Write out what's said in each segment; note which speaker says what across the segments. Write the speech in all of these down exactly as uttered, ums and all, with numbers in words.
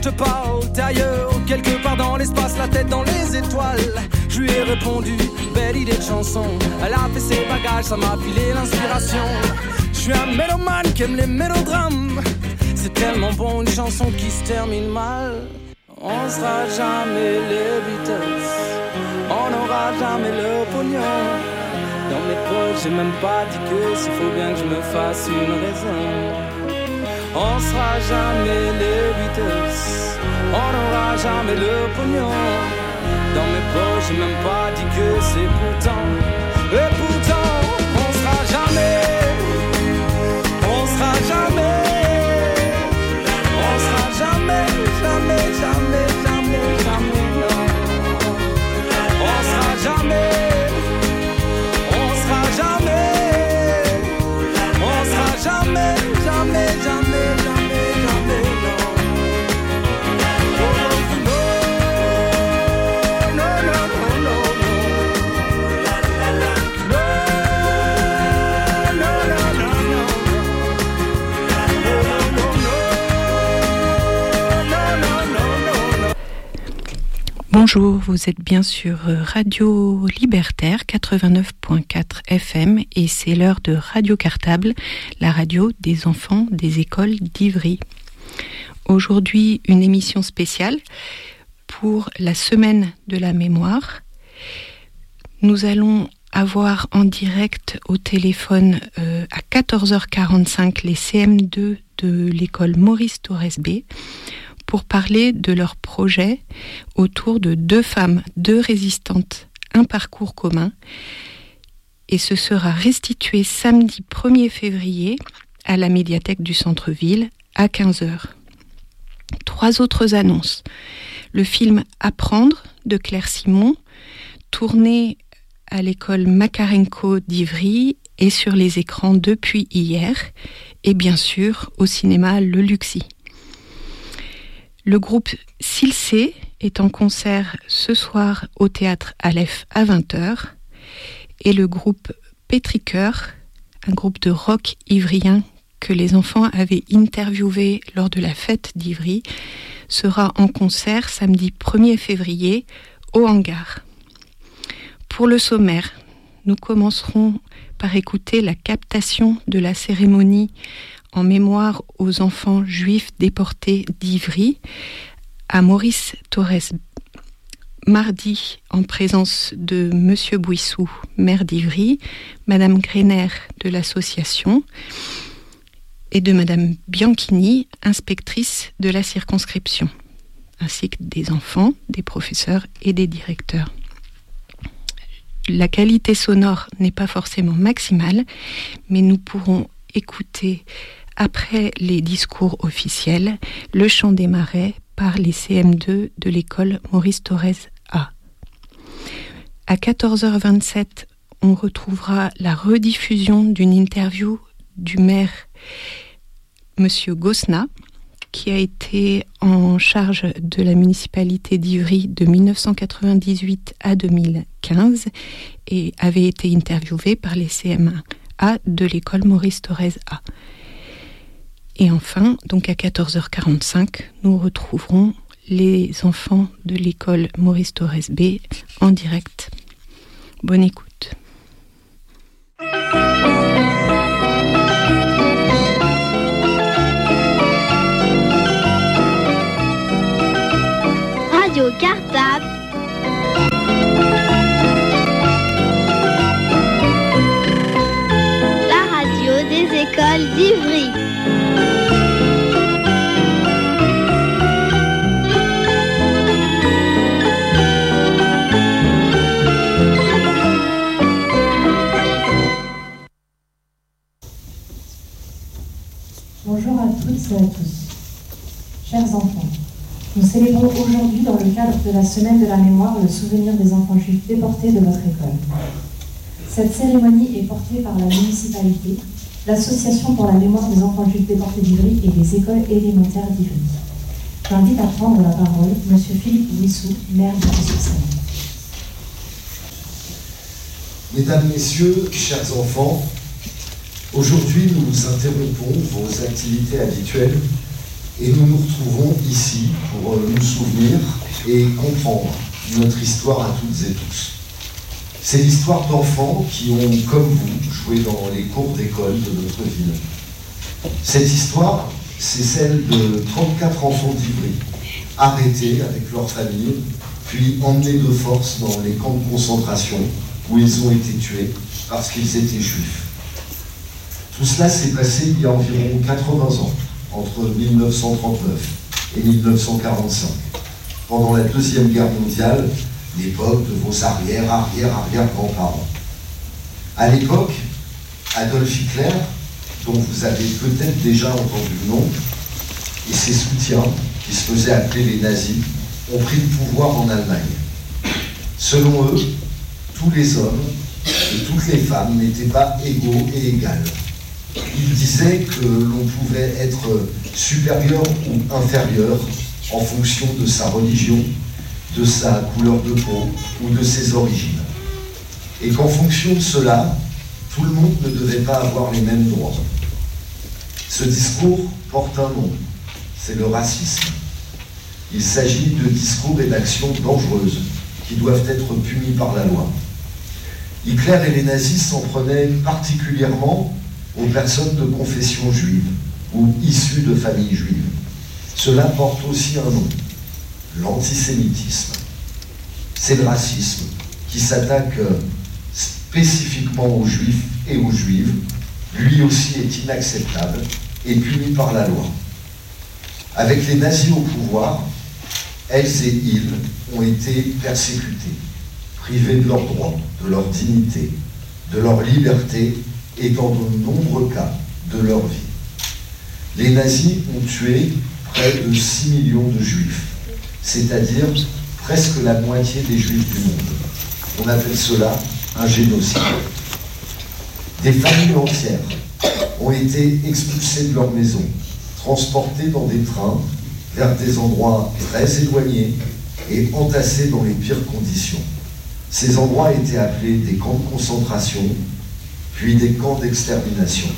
Speaker 1: te parle, t'es ailleurs, quelque part dans l'espace, la tête dans les étoiles. Je lui ai répondu, belle idée de chanson. Elle a fait ses bagages, ça m'a filé l'inspiration. Je suis un mélomane qui aime les mélodrames. C'est tellement bon une chanson qui se termine mal. On sera jamais les Beatles, on n'aura jamais le pognon. Dans mes poches, j'ai même pas dit que s'il faut bien que je me fasse une raison. On sera jamais les Beatles, on n'aura jamais le pognon. Dans mes poches, j'ai même pas dit que c'est pourtant. Et pourtant, on sera jamais, on sera jamais, on sera jamais, jamais, jamais, jamais, jamais, non. On sera jamais, on sera jamais, on sera jamais, jamais, jamais, jamais, jamais, non.
Speaker 2: Bonjour, vous êtes bien sur Radio Libertaire quatre-vingt-neuf point quatre F M et c'est l'heure de Radio Cartable, la radio des enfants des écoles d'Ivry. Aujourd'hui, une émission spéciale pour la semaine de la mémoire. Nous allons avoir en direct au téléphone euh, à quatorze heures quarante-cinq les C M deux de l'école Maurice Thorez B pour parler de leur projet autour de deux femmes, deux résistantes, un parcours commun. Et ce sera restitué samedi premier février à la médiathèque du centre-ville à quinze heures. Trois autres annonces. Le film Apprendre de Claire Simon, tourné à l'école Makarenko d'Ivry et sur les écrans depuis hier, et bien sûr au cinéma Le Luxi. Le groupe Silcé est en concert ce soir au théâtre Aleph à vingt heures et le groupe Pétriqueur, un groupe de rock ivrien que les enfants avaient interviewé lors de la fête d'Ivry, sera en concert samedi premier février au hangar. Pour le sommaire, nous commencerons par écouter la captation de la cérémonie en mémoire aux enfants juifs déportés d'Ivry à Maurice Thorez mardi en présence de Monsieur Bouissou, maire d'Ivry, Madame Greiner de l'association et de Madame Bianchini, inspectrice de la circonscription, ainsi que des enfants, des professeurs et des directeurs. La qualité sonore n'est pas forcément maximale, mais nous pourrons écouter, après les discours officiels, le chant des marais par les C M deux de l'école Maurice Thorez A. À quatorze heures vingt-sept, on retrouvera la rediffusion d'une interview du maire Monsieur Gosna, qui a été en charge de la municipalité d'Ivry de dix-neuf cent quatre-vingt-dix-huit à deux mille quinze et avait été interviewé par les C M A de l'école Maurice Thorez A. Et enfin, donc à quatorze heures quarante-cinq, nous retrouverons les enfants de l'école Maurice Thorez B en direct. Bonne écoute.
Speaker 3: Radio Cartable. La radio des écoles d'Ivry.
Speaker 4: Bonjour à toutes et à tous. Chers enfants, nous célébrons aujourd'hui dans le cadre de la Semaine de la Mémoire le souvenir des enfants juifs déportés de votre école. Cette cérémonie est portée par la municipalité, l'Association pour la mémoire des enfants juifs déportés d'Ivry et des écoles élémentaires d'Ivry. J'invite à prendre la parole M. Philippe Bouissou, maire d'Ivry-sur-Seine.
Speaker 5: Mesdames, Messieurs, chers enfants, aujourd'hui nous nous interrompons vos activités habituelles Et nous nous retrouvons ici pour nous souvenir et comprendre notre histoire à toutes et tous. C'est l'histoire d'enfants qui ont, comme vous, joué dans les cours d'école de notre ville. Cette histoire, c'est celle de trente-quatre enfants d'Ivry, arrêtés avec leur famille, puis emmenés de force dans les camps de concentration où ils ont été tués parce qu'ils étaient juifs. Tout cela s'est passé il y a environ quatre-vingts ans, entre mille neuf cent trente-neuf et mille neuf cent quarante-cinq, pendant la Deuxième Guerre mondiale, l'époque de vos arrière, arrière, arrière-grands-parents. À l'époque, Adolf Hitler, dont vous avez peut-être déjà entendu le nom, et ses soutiens, qui se faisaient appeler les nazis, ont pris le pouvoir en Allemagne. Selon eux, tous les hommes et toutes les femmes n'étaient pas égaux et égales. Ils disaient que l'on pouvait être supérieur ou inférieur en fonction de sa religion, de sa couleur de peau ou de ses origines. Et qu'en fonction de cela, tout le monde ne devait pas avoir les mêmes droits. Ce discours porte un nom, c'est le racisme. Il s'agit de discours et d'actions dangereuses qui doivent être punis par la loi. Hitler et les nazis s'en prenaient particulièrement aux personnes de confession juive ou issues de familles juives. Cela porte aussi un nom, l'antisémitisme. C'est le racisme qui s'attaque spécifiquement aux juifs et aux juives. Lui aussi est inacceptable et puni par la loi. Avec les nazis au pouvoir, elles et ils ont été persécutés, privés de leurs droits, de leur dignité, de leur liberté et dans de nombreux cas de leur vie. Les nazis ont tué près de six millions de juifs, c'est-à-dire presque la moitié des juifs du monde. On appelle cela un génocide. Des familles entières ont été expulsées de leur maison, transportées dans des trains vers des endroits très éloignés et entassées dans les pires conditions. Ces endroits étaient appelés des camps de concentration, puis des camps d'extermination.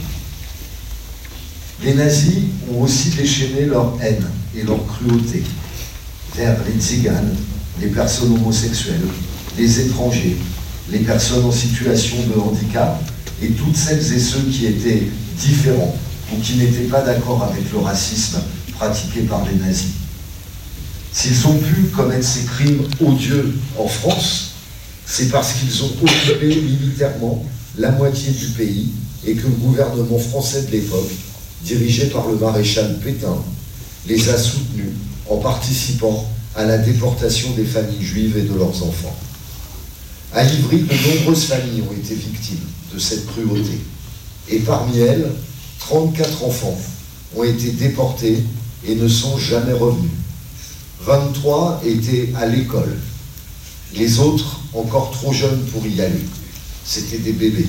Speaker 5: Les nazis ont aussi déchaîné leur haine et leur cruauté vers les tziganes, les personnes homosexuelles, les étrangers, les personnes en situation de handicap et toutes celles et ceux qui étaient différents ou qui n'étaient pas d'accord avec le racisme pratiqué par les nazis. S'ils ont pu commettre ces crimes odieux en France, c'est parce qu'ils ont occupé militairement la moitié du pays et que le gouvernement français de l'époque, dirigé par le maréchal Pétain, les a soutenus en participant à la déportation des familles juives et de leurs enfants. À Ivry, de nombreuses familles ont été victimes de cette cruauté. Et parmi elles, trente-quatre enfants ont été déportés et ne sont jamais revenus. vingt-trois étaient à l'école. Les autres, encore trop jeunes pour y aller. C'étaient des bébés.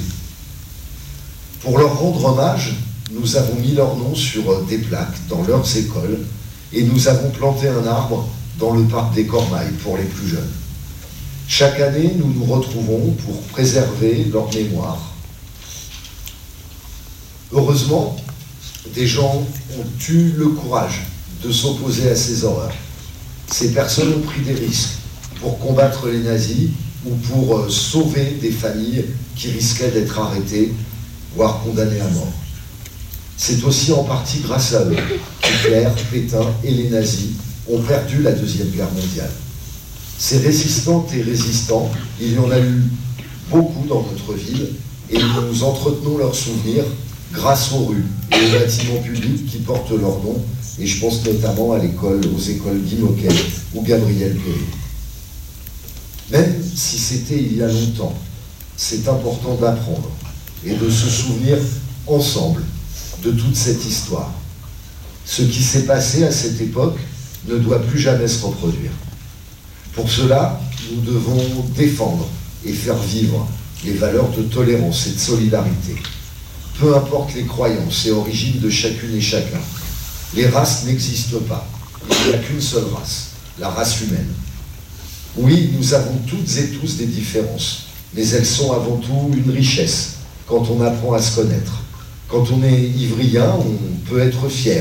Speaker 5: Pour leur rendre hommage, nous avons mis leurs noms sur des plaques dans leurs écoles et nous avons planté un arbre dans le parc des Cormailles pour les plus jeunes. Chaque année, nous nous retrouvons pour préserver leur mémoire. Heureusement, des gens ont eu le courage de s'opposer à ces horreurs. Ces personnes ont pris des risques pour combattre les nazis ou pour sauver des familles qui risquaient d'être arrêtées, voire condamnées à mort. C'est aussi en partie grâce à eux qu'Hitler, Pétain et les nazis ont perdu la Deuxième Guerre mondiale. Ces résistantes et résistants, il y en a eu beaucoup dans notre ville et nous entretenons leurs souvenirs grâce aux rues et aux bâtiments publics qui portent leur nom, et je pense notamment à l'école, aux écoles Guy Moquet ou Gabriel Péry. Même si c'était il y a longtemps, c'est important d'apprendre et de se souvenir ensemble de toute cette histoire. Ce qui s'est passé à cette époque ne doit plus jamais se reproduire. Pour cela, nous devons défendre et faire vivre les valeurs de tolérance et de solidarité. Peu importe les croyances et origines de chacune et chacun, les races n'existent pas. Il n'y a qu'une seule race, la race humaine. Oui, nous avons toutes et tous des différences, mais elles sont avant tout une richesse quand on apprend à se connaître. Quand on est ivrien, on peut être fier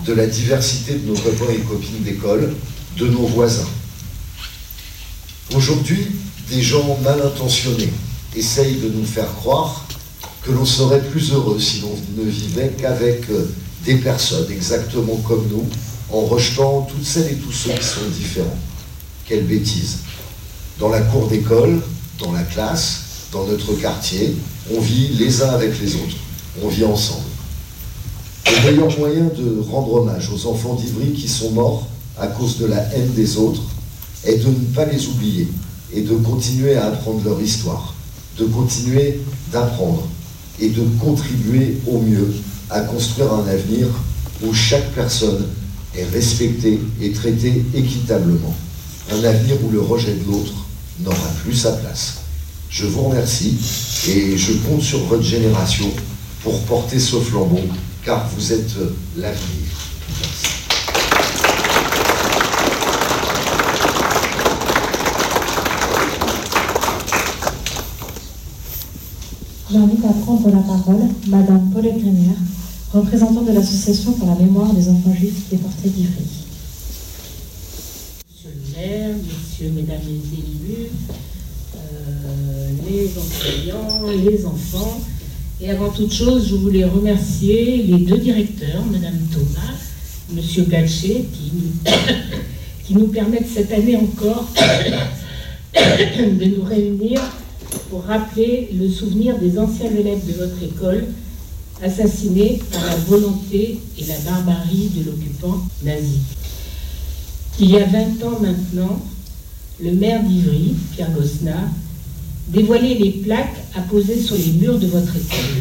Speaker 5: de la diversité de nos copains et copines d'école, de nos voisins. Aujourd'hui, des gens mal intentionnés essayent de nous faire croire que l'on serait plus heureux si l'on ne vivait qu'avec des personnes exactement comme nous, en rejetant toutes celles et tous ceux qui sont différents. Quelle bêtise! Dans la cour d'école, dans la classe, dans notre quartier, on vit les uns avec les autres, on vit ensemble. Le meilleur moyen de rendre hommage aux enfants d'Ivry qui sont morts à cause de la haine des autres est de ne pas les oublier et de continuer à apprendre leur histoire, de continuer d'apprendre et de contribuer au mieux à construire un avenir où chaque personne est respectée et traitée équitablement. Un avenir où le rejet de l'autre n'aura plus sa place. Je vous remercie et je compte sur votre génération pour porter ce flambeau, car vous êtes l'avenir. Merci.
Speaker 4: J'invite à prendre la parole Madame Paulette Grémière, représentante de l'Association pour la mémoire des enfants juifs déportés d'Ivry.
Speaker 6: Monsieur le maire, messieurs, mesdames les élus, euh, les enseignants, les enfants, et avant toute chose, je voulais remercier les deux directeurs, Madame Thomas, Monsieur Galcher, qui nous, qui nous permettent cette année encore de nous réunir pour rappeler le souvenir des anciens élèves de votre école assassinés par la volonté et la barbarie de l'occupant nazi. Il y a vingt ans maintenant, le maire d'Ivry, Pierre Gosselin, dévoilait les plaques apposées sur les murs de votre école.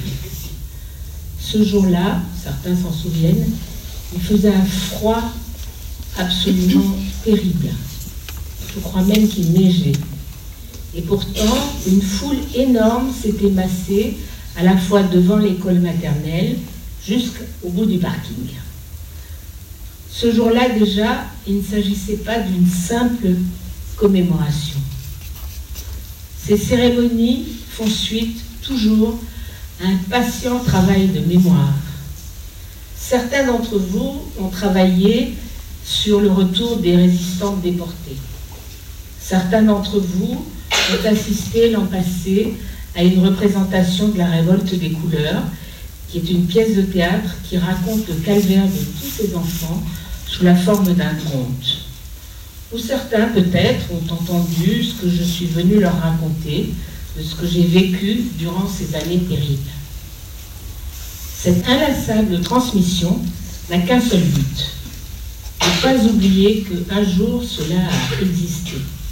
Speaker 6: Ce jour-là, certains s'en souviennent, il faisait un froid absolument terrible. Je crois même qu'il neigeait. Et pourtant, une foule énorme s'était massée à la fois devant l'école maternelle jusqu'au bout du parking. Ce jour-là déjà, il ne s'agissait pas d'une simple commémoration. Ces cérémonies font suite toujours à un patient travail de mémoire. Certains d'entre vous ont travaillé sur le retour des résistantes déportées. Certains d'entre vous ont assisté l'an passé à une représentation de la révolte des couleurs, qui est une pièce de théâtre qui raconte le calvaire de tous ces enfants sous la forme d'un conte. Ou certains, peut-être, ont entendu ce que je suis venue leur raconter, de ce que j'ai vécu durant ces années terribles. Cette inlassable transmission n'a qu'un seul but, ne pas oublier qu'un jour cela a existé.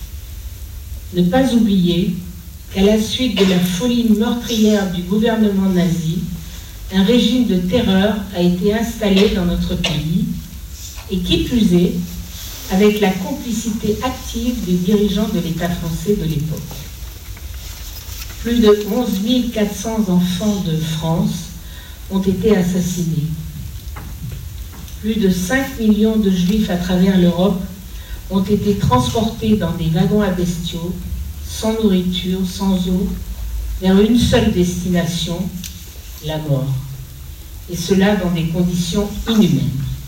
Speaker 6: Ne pas oublier qu'à la suite de la folie meurtrière du gouvernement nazi, un régime de terreur a été installé dans notre pays, et qui plus est, avec la complicité active des dirigeants de l'État français de l'époque. Plus de onze mille quatre cents enfants de France ont été assassinés. Plus de cinq millions de juifs à travers l'Europe ont été transportés dans des wagons à bestiaux, sans nourriture, sans eau, vers une seule destination, la mort. Et cela dans des conditions inhumaines.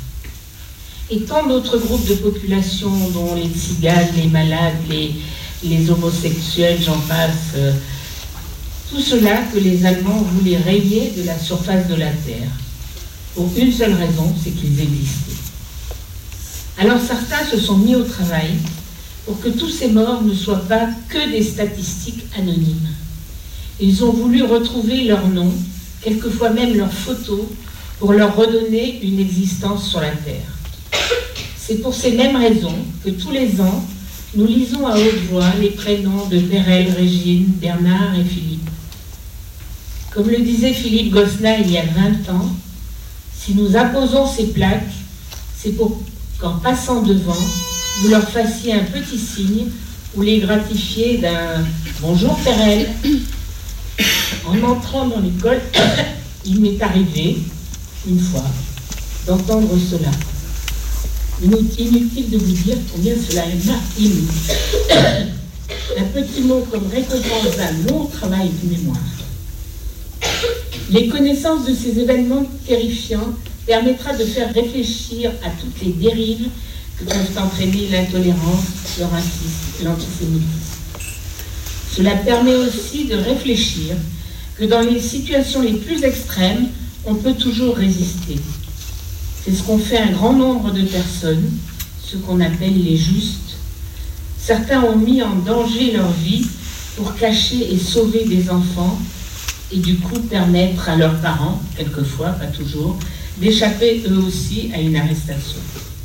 Speaker 6: Et tant d'autres groupes de population, dont les tziganes, les malades, les, les homosexuels, j'en passe, euh, tout cela que les Allemands voulaient rayer de la surface de la Terre, pour une seule raison, c'est qu'ils existaient. Alors certains se sont mis au travail pour que tous ces morts ne soient pas que des statistiques anonymes. Ils ont voulu retrouver leur nom, quelquefois même leurs photos, pour leur redonner une existence sur la Terre. C'est pour ces mêmes raisons que tous les ans, nous lisons à haute voix les prénoms de Pérel, Régine, Bernard et Philippe. Comme le disait Philippe Gosselin il y a vingt ans, si nous apposons ces plaques, c'est pour qu'en passant devant, vous leur fassiez un petit signe ou les gratifiez d'un « Bonjour Pérel ». En entrant dans l'école, il m'est arrivé, une fois, d'entendre cela. Inutile de vous dire combien cela m'a ému. Un petit mot comme récompense d'un long travail de mémoire. Les connaissances de ces événements terrifiants permettra de faire réfléchir à toutes les dérives que peuvent entraîner l'intolérance, le racisme et l'antisémitisme. Cela permet aussi de réfléchir que dans les situations les plus extrêmes, on peut toujours résister. C'est ce qu'ont fait un grand nombre de personnes, ce qu'on appelle les justes. Certains ont mis en danger leur vie pour cacher et sauver des enfants et du coup permettre à leurs parents, quelquefois, pas toujours, d'échapper eux aussi à une arrestation.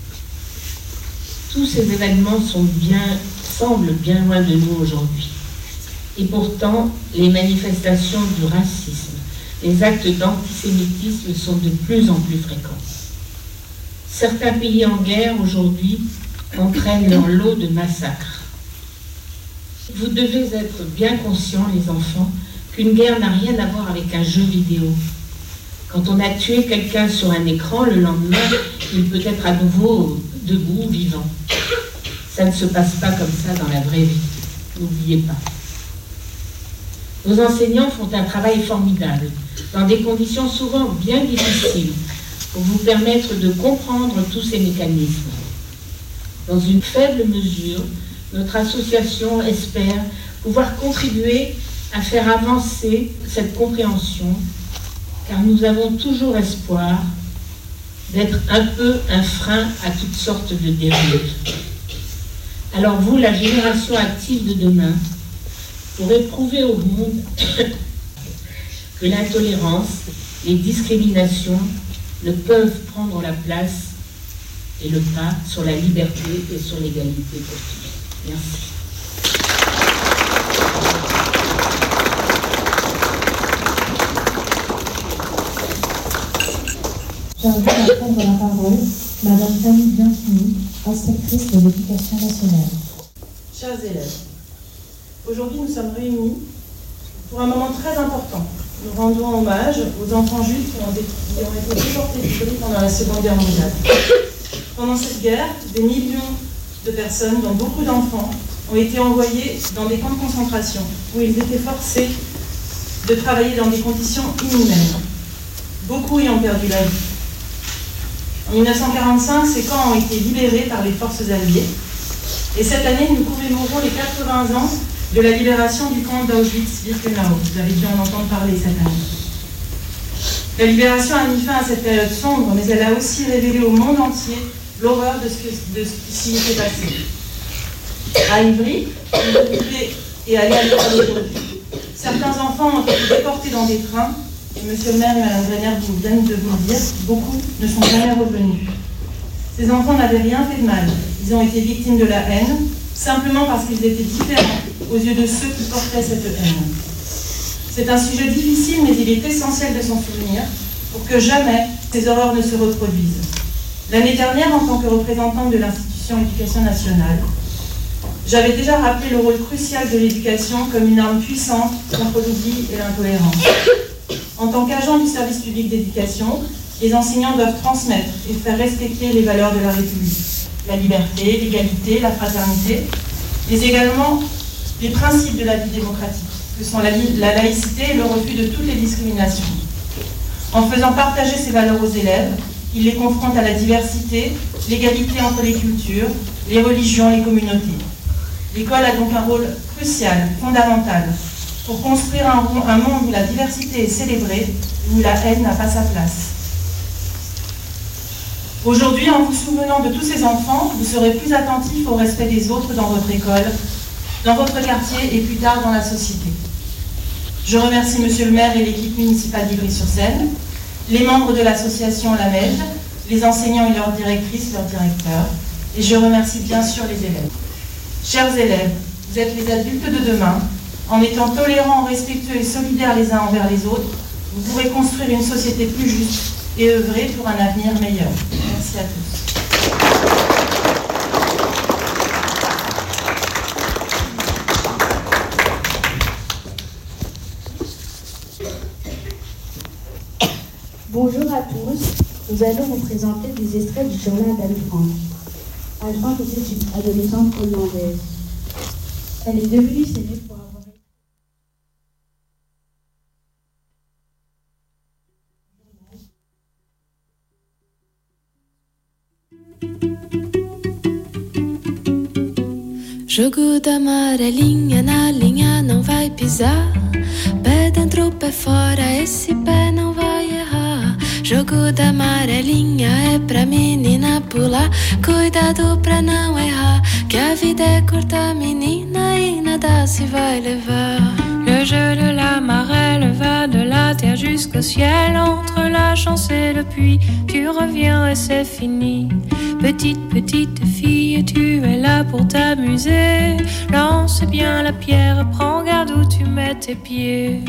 Speaker 6: Tous ces événements sont bien, semblent bien loin de nous aujourd'hui. Et pourtant, les manifestations du racisme, les actes d'antisémitisme sont de plus en plus fréquents. Certains pays en guerre aujourd'hui entraînent leur lot de massacres. Vous devez être bien conscients, les enfants, qu'une guerre n'a rien à voir avec un jeu vidéo. Quand on a tué quelqu'un sur un écran, le lendemain, il peut être à nouveau debout, vivant. Ça ne se passe pas comme ça dans la vraie vie. N'oubliez pas. Nos enseignants font un travail formidable, dans des conditions souvent bien difficiles, pour vous permettre de comprendre tous ces mécanismes. Dans une faible mesure, notre association espère pouvoir contribuer à faire avancer cette compréhension, car nous avons toujours espoir d'être un peu un frein à toutes sortes de dérives. Alors vous, la génération active de demain, pourrez prouver au monde que l'intolérance, les discriminations ne peuvent prendre la place et le pas sur la liberté et sur l'égalité pour tous. Merci.
Speaker 4: J'invite à prendre la parole Madame Camille Bianchini, inspectrice de l'éducation nationale.
Speaker 7: Chers élèves, aujourd'hui nous sommes réunis pour un moment très important. Nous rendons hommage aux enfants juifs qui ont été, qui ont été déportés d'Ivry pendant la Seconde Guerre mondiale. Pendant cette guerre, des millions de personnes, dont beaucoup d'enfants, ont été envoyés dans des camps de concentration où ils étaient forcés de travailler dans des conditions inhumaines. Beaucoup y ont perdu la vie. En mille neuf cent quarante-cinq, ces camps ont été libérés par les forces alliées. Et cette année, nous commémorons les quatre-vingts ans de la libération du camp d'Auschwitz-Birkenau. Vous avez dû en entendre parler cette année. La libération a mis fin à cette période sombre, mais elle a aussi révélé au monde entier l'horreur de ce, que, de ce qui s'y était passé. À Ivry, vous occupez et allez à l'école aujourd'hui. Certains enfants ont été déportés dans des trains, et Monsieur le maire et Madame Grenier viennent de vous le dire, beaucoup ne sont jamais revenus. Ces enfants n'avaient rien fait de mal. Ils ont été victimes de la haine, simplement parce qu'ils étaient différents aux yeux de ceux qui portaient cette haine. C'est un sujet difficile, mais il est essentiel de s'en souvenir pour que jamais ces horreurs ne se reproduisent. L'année dernière, en tant que représentante de l'institution Éducation nationale, j'avais déjà rappelé le rôle crucial de l'éducation comme une arme puissante contre l'oubli et l'intolérance. En tant qu'agent du service public d'éducation, les enseignants doivent transmettre et faire respecter les valeurs de la République. La liberté, l'égalité, la fraternité, mais également les principes de la vie démocratique, que sont la, la laïcité et le refus de toutes les discriminations. En faisant partager ces valeurs aux élèves, ils les confrontent à la diversité, l'égalité entre les cultures, les religions, les communautés. L'école a donc un rôle crucial, fondamental, pour construire un, un monde où la diversité est célébrée, où la haine n'a pas sa place. Aujourd'hui, en vous souvenant de tous ces enfants, vous serez plus attentifs au respect des autres dans votre école, dans votre quartier et plus tard dans la société. Je remercie Monsieur le maire et l'équipe municipale d'Ivry-sur-Seine, les membres de l'association La Mège, les enseignants et leurs directrices, leurs directeurs, et je remercie bien sûr les élèves. Chers élèves, vous êtes les adultes de demain. En étant tolérants, respectueux et solidaires les uns envers les autres, vous pourrez construire une société plus juste et œuvrer pour un avenir meilleur. Merci à tous.
Speaker 8: Bonjour à tous, nous allons vous présenter des extraits du journal d'Anne Frank. Anne Frank était une adolescente hollandaise. Elle est devenue célèbre pour avoir
Speaker 9: Jogo da amarelinha na linha não vai pisar. Pé dentro, pé fora, esse pé não vai errar. Jogo da amarelinha é pra menina pular. Cuidado pra não errar, que a vida é curta, menina, e nada se vai levar. Le jeu de la marelle va de la terre jusqu'au ciel. Entre la chance et le puits, tu reviens et c'est fini. Petite, petite fille, tu es là pour t'amuser. Lance bien la pierre, prends garde où tu mets tes pieds.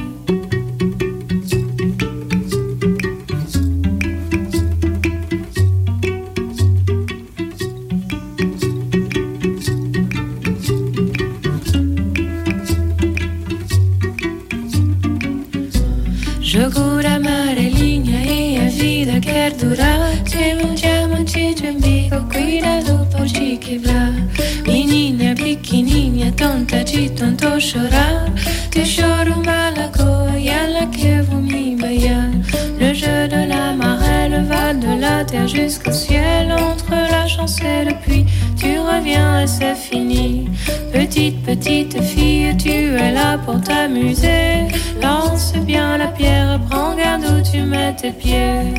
Speaker 9: Jogo da amarelinha e a vida quer durar. Tem um diamante de umbigo, cuidado por te quebrar. Menina pequenininha, tonta de tanto chorar. Te choro uma lagoa e ela que vou me baiar. Le jeu de la marelle va de la terre jusqu'au ciel. Entre la chance et le puits, tu reviens et c'est fini. Petite, petite fille, tu es là pour t'amuser. Lance bien la pierre, prends garde où tu mets tes pieds.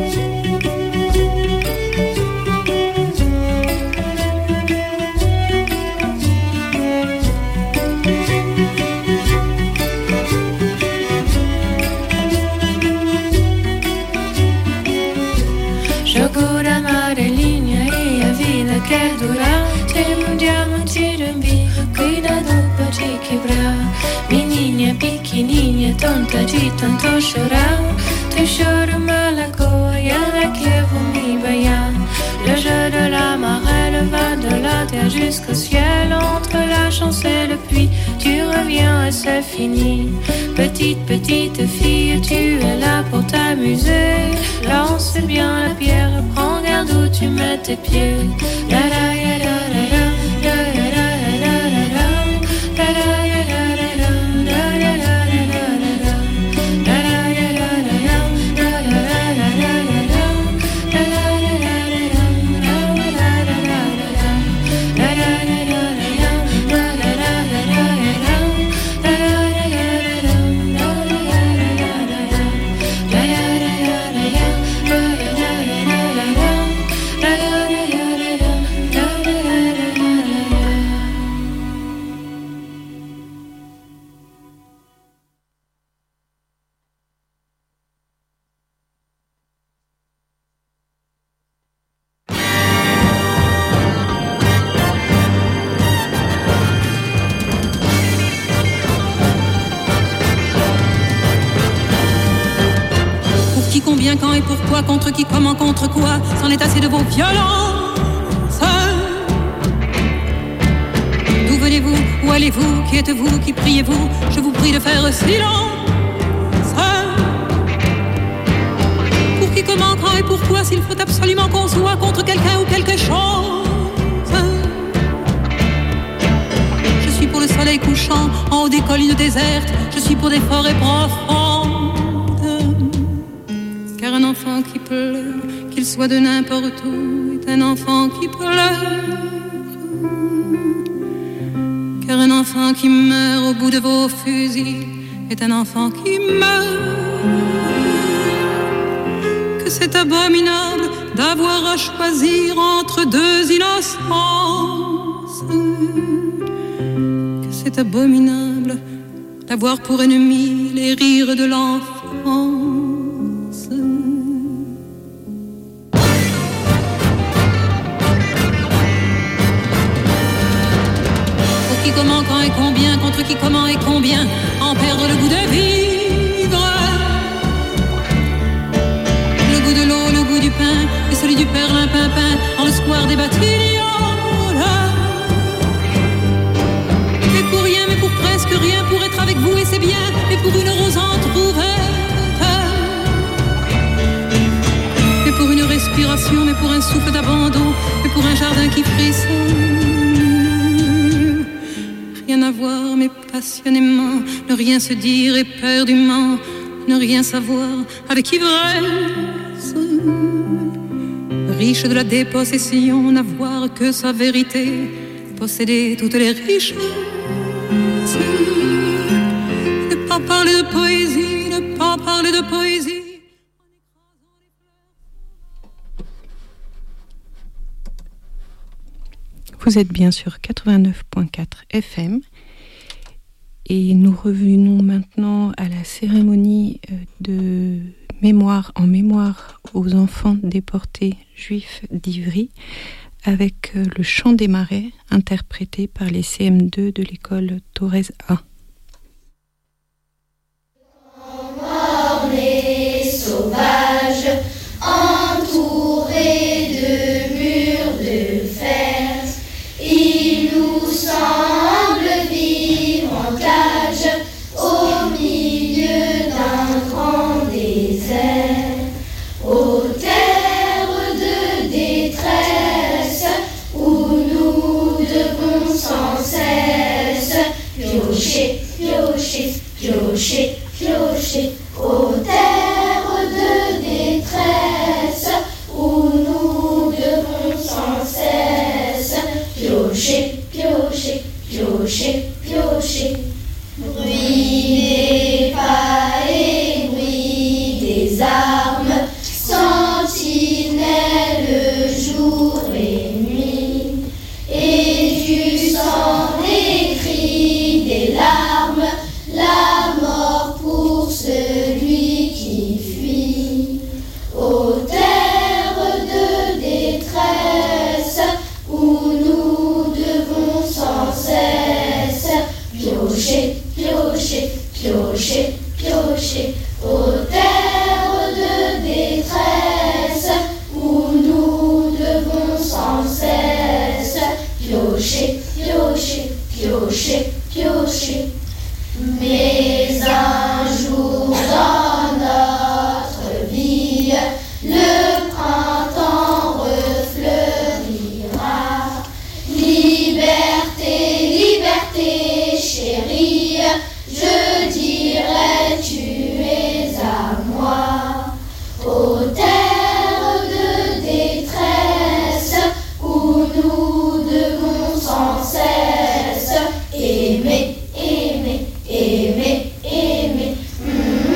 Speaker 9: Jogo da amarelinha e a vida quer durar. Tem um diamante de umbigo, cuidado pra te quebrar. Menina pequenininha, tonta de tanto chorar. Te choro uma lagoa e ela que vou me baiar. Le jeu de la marelle va de la terre jusqu'au ciel. Entre la chance et le puits, tu reviens et c'est fini. Petite, petite fille, tu es là pour t'amuser. Lance bien la pierre, prends garde où tu mets tes pieds. La la ya la la la, la la la la la la, la la ya la la la, la la la la la la, la la ya la la la, la la la la la la, la la ya la la la, la la la la la la, la la ya la la la, la la la la la la, la la ya la la la, la la la la la, la la ya la la la, la la la la
Speaker 10: Combien, quand et pourquoi, contre qui, comment, contre quoi, c'en est assez de vos violences. D'où venez-vous, où allez-vous, qui êtes-vous, qui priez-vous? Je vous prie de faire silence. Pour qui, comment, quand et pourquoi, s'il faut absolument qu'on soit contre quelqu'un ou quelque chose. Je suis pour le soleil couchant en haut des collines désertes. Je suis pour des forêts profondes. Car un enfant qui pleure, qu'il soit de n'importe où, est un enfant qui pleure. Car un enfant qui meurt au bout de vos fusils est un enfant qui meurt. Que c'est abominable d'avoir à choisir entre deux innocences. Que c'est abominable d'avoir pour ennemi les rires de l'enfant. Qui, comment, quand et combien, contre qui, comment et combien, en perdre le goût de vivre. Le goût de l'eau, le goût du pain, et celui du perlimpinpin, en le square des Batignolles. Et pour rien, mais pour presque rien, pour être avec vous, et c'est bien, et pour une rose entrouverte. Et pour une respiration, mais pour un souffle d'abandon, et pour un jardin qui frissonne. Rien à voir, mais passionnément, ne rien se dire éperdument, ne rien savoir avec ivresse. Riche de la dépossession, n'avoir que sa vérité, posséder toutes les richesses. Ne pas parler de poésie, ne pas parler de poésie.
Speaker 2: Vous êtes bien sur quatre-vingt-neuf point quatre F M et nous revenons maintenant à la cérémonie de mémoire en mémoire aux enfants déportés juifs d'Ivry avec le chant des marais interprété par les C M deux de l'école Thorez A.
Speaker 11: Morts les sauvages, entourés de murs de fer, il nous semble vivre en cage au milieu d'un grand désert, aux terres de détresse où nous devons sans cesse piocher, piocher, piocher, piocher, aux terres de détresse où nous devons sans cesse piocher, piocher, piocher, piocher. Bruit des pas et bruit des armes, sentinelles jour et nuit, et du sang, des cris, des larmes, la mort pour celui qui fuit, aux terres de détresse où nous devons sans cesse piocher, piocher, piocher, piocher, aux terres de détresse où nous devons sans cesse piocher, piocher, piocher, piocher. Mais un jour dans notre vie, le printemps refleurira. Liberté, liberté chérie, je dirais tu es à moi. Aux terres de détresse où nous devons sans cesse aimer, aimer, aimer, aimer. Mmh,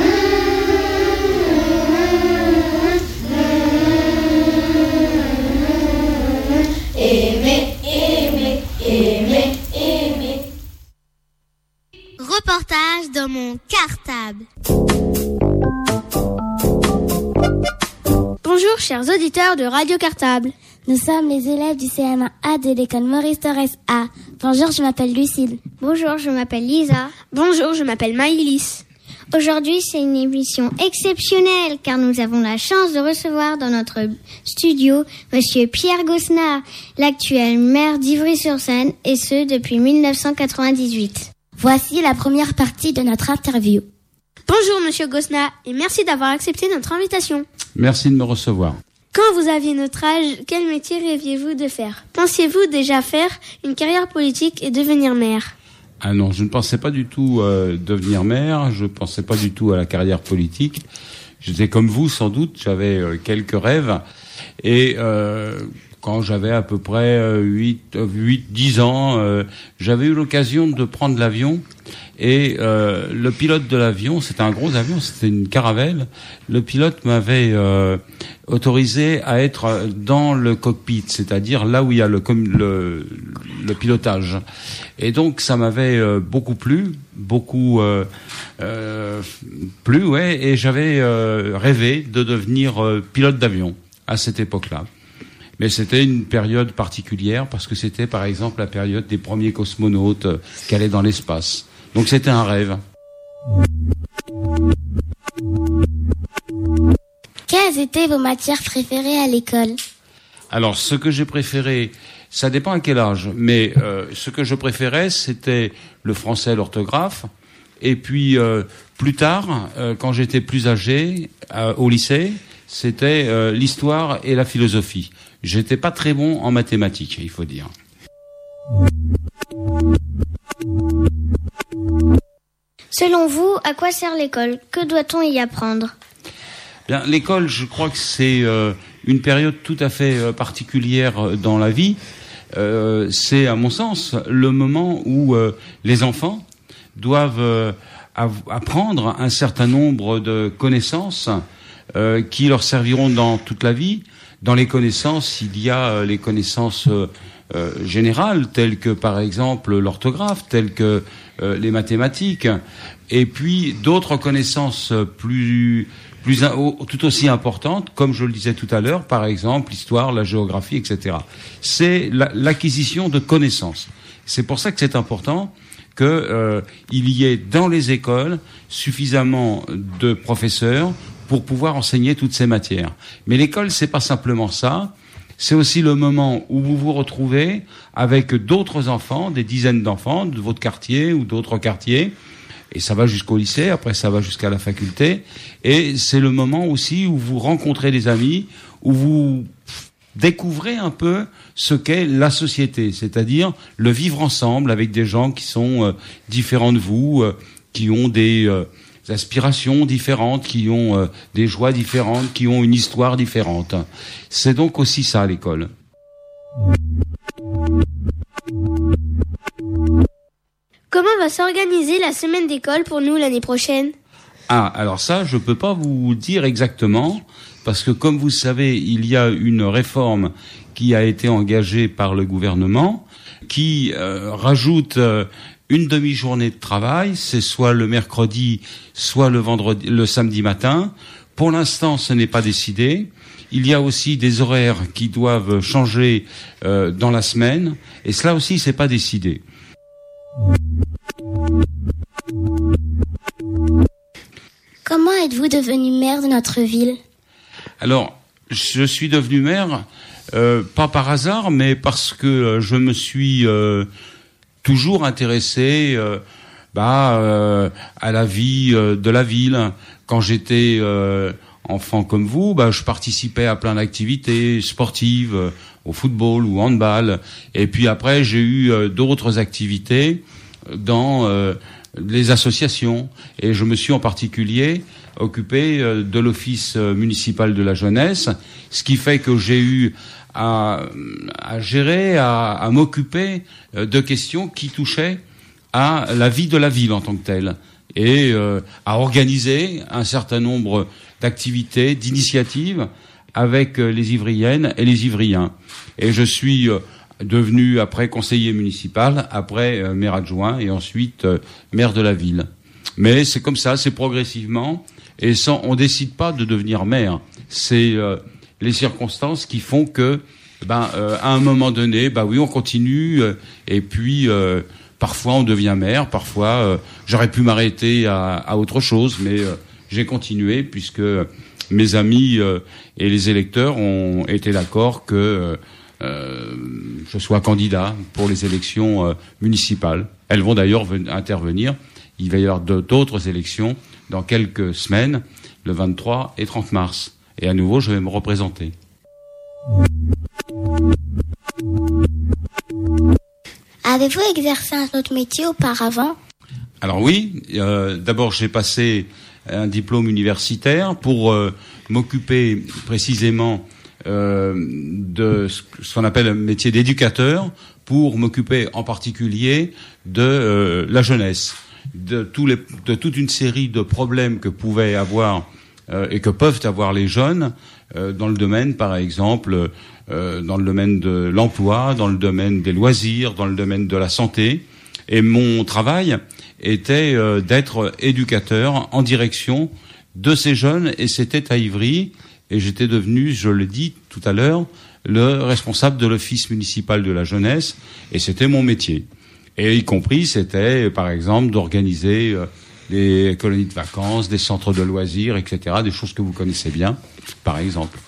Speaker 11: mmh, aimer, aimer, aimer, aimer.
Speaker 3: Reportage dans mon cartable.
Speaker 12: Bonjour chers auditeurs de Radio Cartable.
Speaker 13: Nous sommes les élèves du C M un A de l'école Maurice Thorez A. Bonjour, je m'appelle Lucille.
Speaker 12: Bonjour, je m'appelle Lisa. Bonjour, je m'appelle Maïlis.
Speaker 3: Aujourd'hui, c'est une émission exceptionnelle car nous avons la chance de recevoir dans notre studio Monsieur Pierre Gosnard, l'actuel maire d'Ivry-sur-Seine, et ce depuis mille neuf cent quatre-vingt-dix-huit.
Speaker 13: Voici la première partie de notre interview.
Speaker 12: Bonjour Monsieur Gosnard et merci d'avoir accepté notre invitation.
Speaker 14: Merci de me recevoir.
Speaker 12: Quand vous aviez notre âge, quel métier rêviez-vous de faire ? Pensiez-vous déjà faire une carrière politique et devenir maire ?
Speaker 14: Ah non, je ne pensais pas du tout euh, devenir maire, je ne pensais pas du tout à la carrière politique. J'étais comme vous sans doute, j'avais euh, quelques rêves et euh, quand j'avais à peu près huit, dix ans, euh, j'avais eu l'occasion de prendre l'avion et euh, le pilote de l'avion, c'était un gros avion, c'était une caravelle, le pilote m'avait euh, autorisé à être dans le cockpit, c'est-à-dire là où il y a le, le, le pilotage. Et donc ça m'avait euh, beaucoup plu, beaucoup euh, euh, plu, ouais, et j'avais euh, rêvé de devenir euh, pilote d'avion à cette époque-là. Mais c'était une période particulière parce que c'était par exemple la période des premiers cosmonautes euh, qui allaient dans l'espace. Donc c'était un rêve.
Speaker 13: Quelles étaient vos matières préférées à l'école ?
Speaker 14: Alors, ce que j'ai préféré, ça dépend à quel âge, mais euh, ce que je préférais, c'était le français, l'orthographe, et puis euh, plus tard, euh, quand j'étais plus âgé, euh, au lycée, c'était euh, l'histoire et la philosophie. J'étais pas très bon en mathématiques, il faut dire.
Speaker 3: Selon vous, à quoi sert l'école ? Que doit-on y apprendre ?
Speaker 14: Bien, l'école, je crois que c'est euh, une période tout à fait euh, particulière dans la vie, euh, c'est, à mon sens, le moment où euh, les enfants doivent euh, apprendre un certain nombre de connaissances euh, qui leur serviront dans toute la vie. Dans les connaissances, il y a euh, les connaissances euh, euh, générales, telles que, par exemple, l'orthographe, telles que euh, les mathématiques, et puis d'autres connaissances plus, plus tout aussi importantes, comme je le disais tout à l'heure, par exemple l'histoire, la géographie, et cetera. C'est la, l'acquisition de connaissances. C'est pour ça que c'est important que euh, il y ait dans les écoles suffisamment de professeurs pour pouvoir enseigner toutes ces matières. Mais l'école, c'est pas simplement ça. C'est aussi le moment où vous vous retrouvez avec d'autres enfants, des dizaines d'enfants de votre quartier ou d'autres quartiers. Et ça va jusqu'au lycée, après ça va jusqu'à la faculté. Et c'est le moment aussi où vous rencontrez des amis, où vous découvrez un peu ce qu'est la société, c'est-à-dire le vivre ensemble avec des gens qui sont euh, différents de vous, euh, qui ont des euh, aspirations différentes, qui ont euh, des joies différentes, qui ont une histoire différente. C'est donc aussi ça, l'école.
Speaker 12: Comment va s'organiser la semaine d'école pour nous l'année prochaine ?
Speaker 14: Ah, alors ça, je peux pas vous dire exactement, parce que comme vous savez, il y a une réforme qui a été engagée par le gouvernement, qui euh, rajoute euh, une demi-journée de travail, c'est soit le mercredi, soit le vendredi, le samedi matin. Pour l'instant, ce n'est pas décidé. Il y a aussi des horaires qui doivent changer euh, dans la semaine, et cela aussi, c'est pas décidé.
Speaker 13: Comment êtes-vous devenu maire de notre ville ?
Speaker 14: Alors, je suis devenu maire, euh, pas par hasard, mais parce que euh, je me suis euh, toujours intéressé euh, bah, euh, à la vie euh, de la ville. Quand j'étais euh, enfant comme vous, bah, je participais à plein d'activités sportives, euh, au football ou au handball. Et puis après, j'ai eu euh, d'autres activités dans euh, les associations. Et je me suis en particulier occupé euh, de l'office euh, municipal de la jeunesse, ce qui fait que j'ai eu à, à gérer, à, à m'occuper euh, de questions qui touchaient à la vie de la ville en tant que telle, et euh, à organiser un certain nombre d'activités, d'initiatives avec euh, les Ivriennes et les Ivriens. Et je suis euh, devenu après conseiller municipal, après euh, maire adjoint et ensuite euh, maire de la ville. Mais c'est comme ça, c'est progressivement, et sans, on décide pas de devenir maire. C'est euh, les circonstances qui font que, ben, euh, à un moment donné, ben oui, on continue, euh, et puis euh, parfois on devient maire, parfois euh, j'aurais pu m'arrêter à, à autre chose, mais euh, j'ai continué puisque mes amis euh, et les électeurs ont été d'accord que euh, Euh, je sois candidat pour les élections euh, municipales. Elles vont d'ailleurs ven- intervenir. Il va y avoir d'autres élections dans quelques semaines, le vingt-trois et trente mars. Et à nouveau, je vais me représenter.
Speaker 13: Avez-vous exercé un autre métier auparavant ?
Speaker 14: Alors oui, euh, d'abord j'ai passé un diplôme universitaire pour euh, m'occuper précisément Euh, de ce qu'on appelle un métier d'éducateur, pour m'occuper en particulier de euh, la jeunesse, de, tous les, de toute une série de problèmes que pouvaient avoir euh, et que peuvent avoir les jeunes euh, dans le domaine, par exemple, euh, dans le domaine de l'emploi, dans le domaine des loisirs, dans le domaine de la santé. Et mon travail était euh, d'être éducateur en direction de ces jeunes, et c'était à Ivry. Et j'étais devenu, je le dis tout à l'heure, le responsable de l'office municipal de la jeunesse, et c'était mon métier. Et y compris, c'était, par exemple, d'organiser euh, des colonies de vacances, des centres de loisirs, et cetera, des choses que vous connaissez bien, par exemple.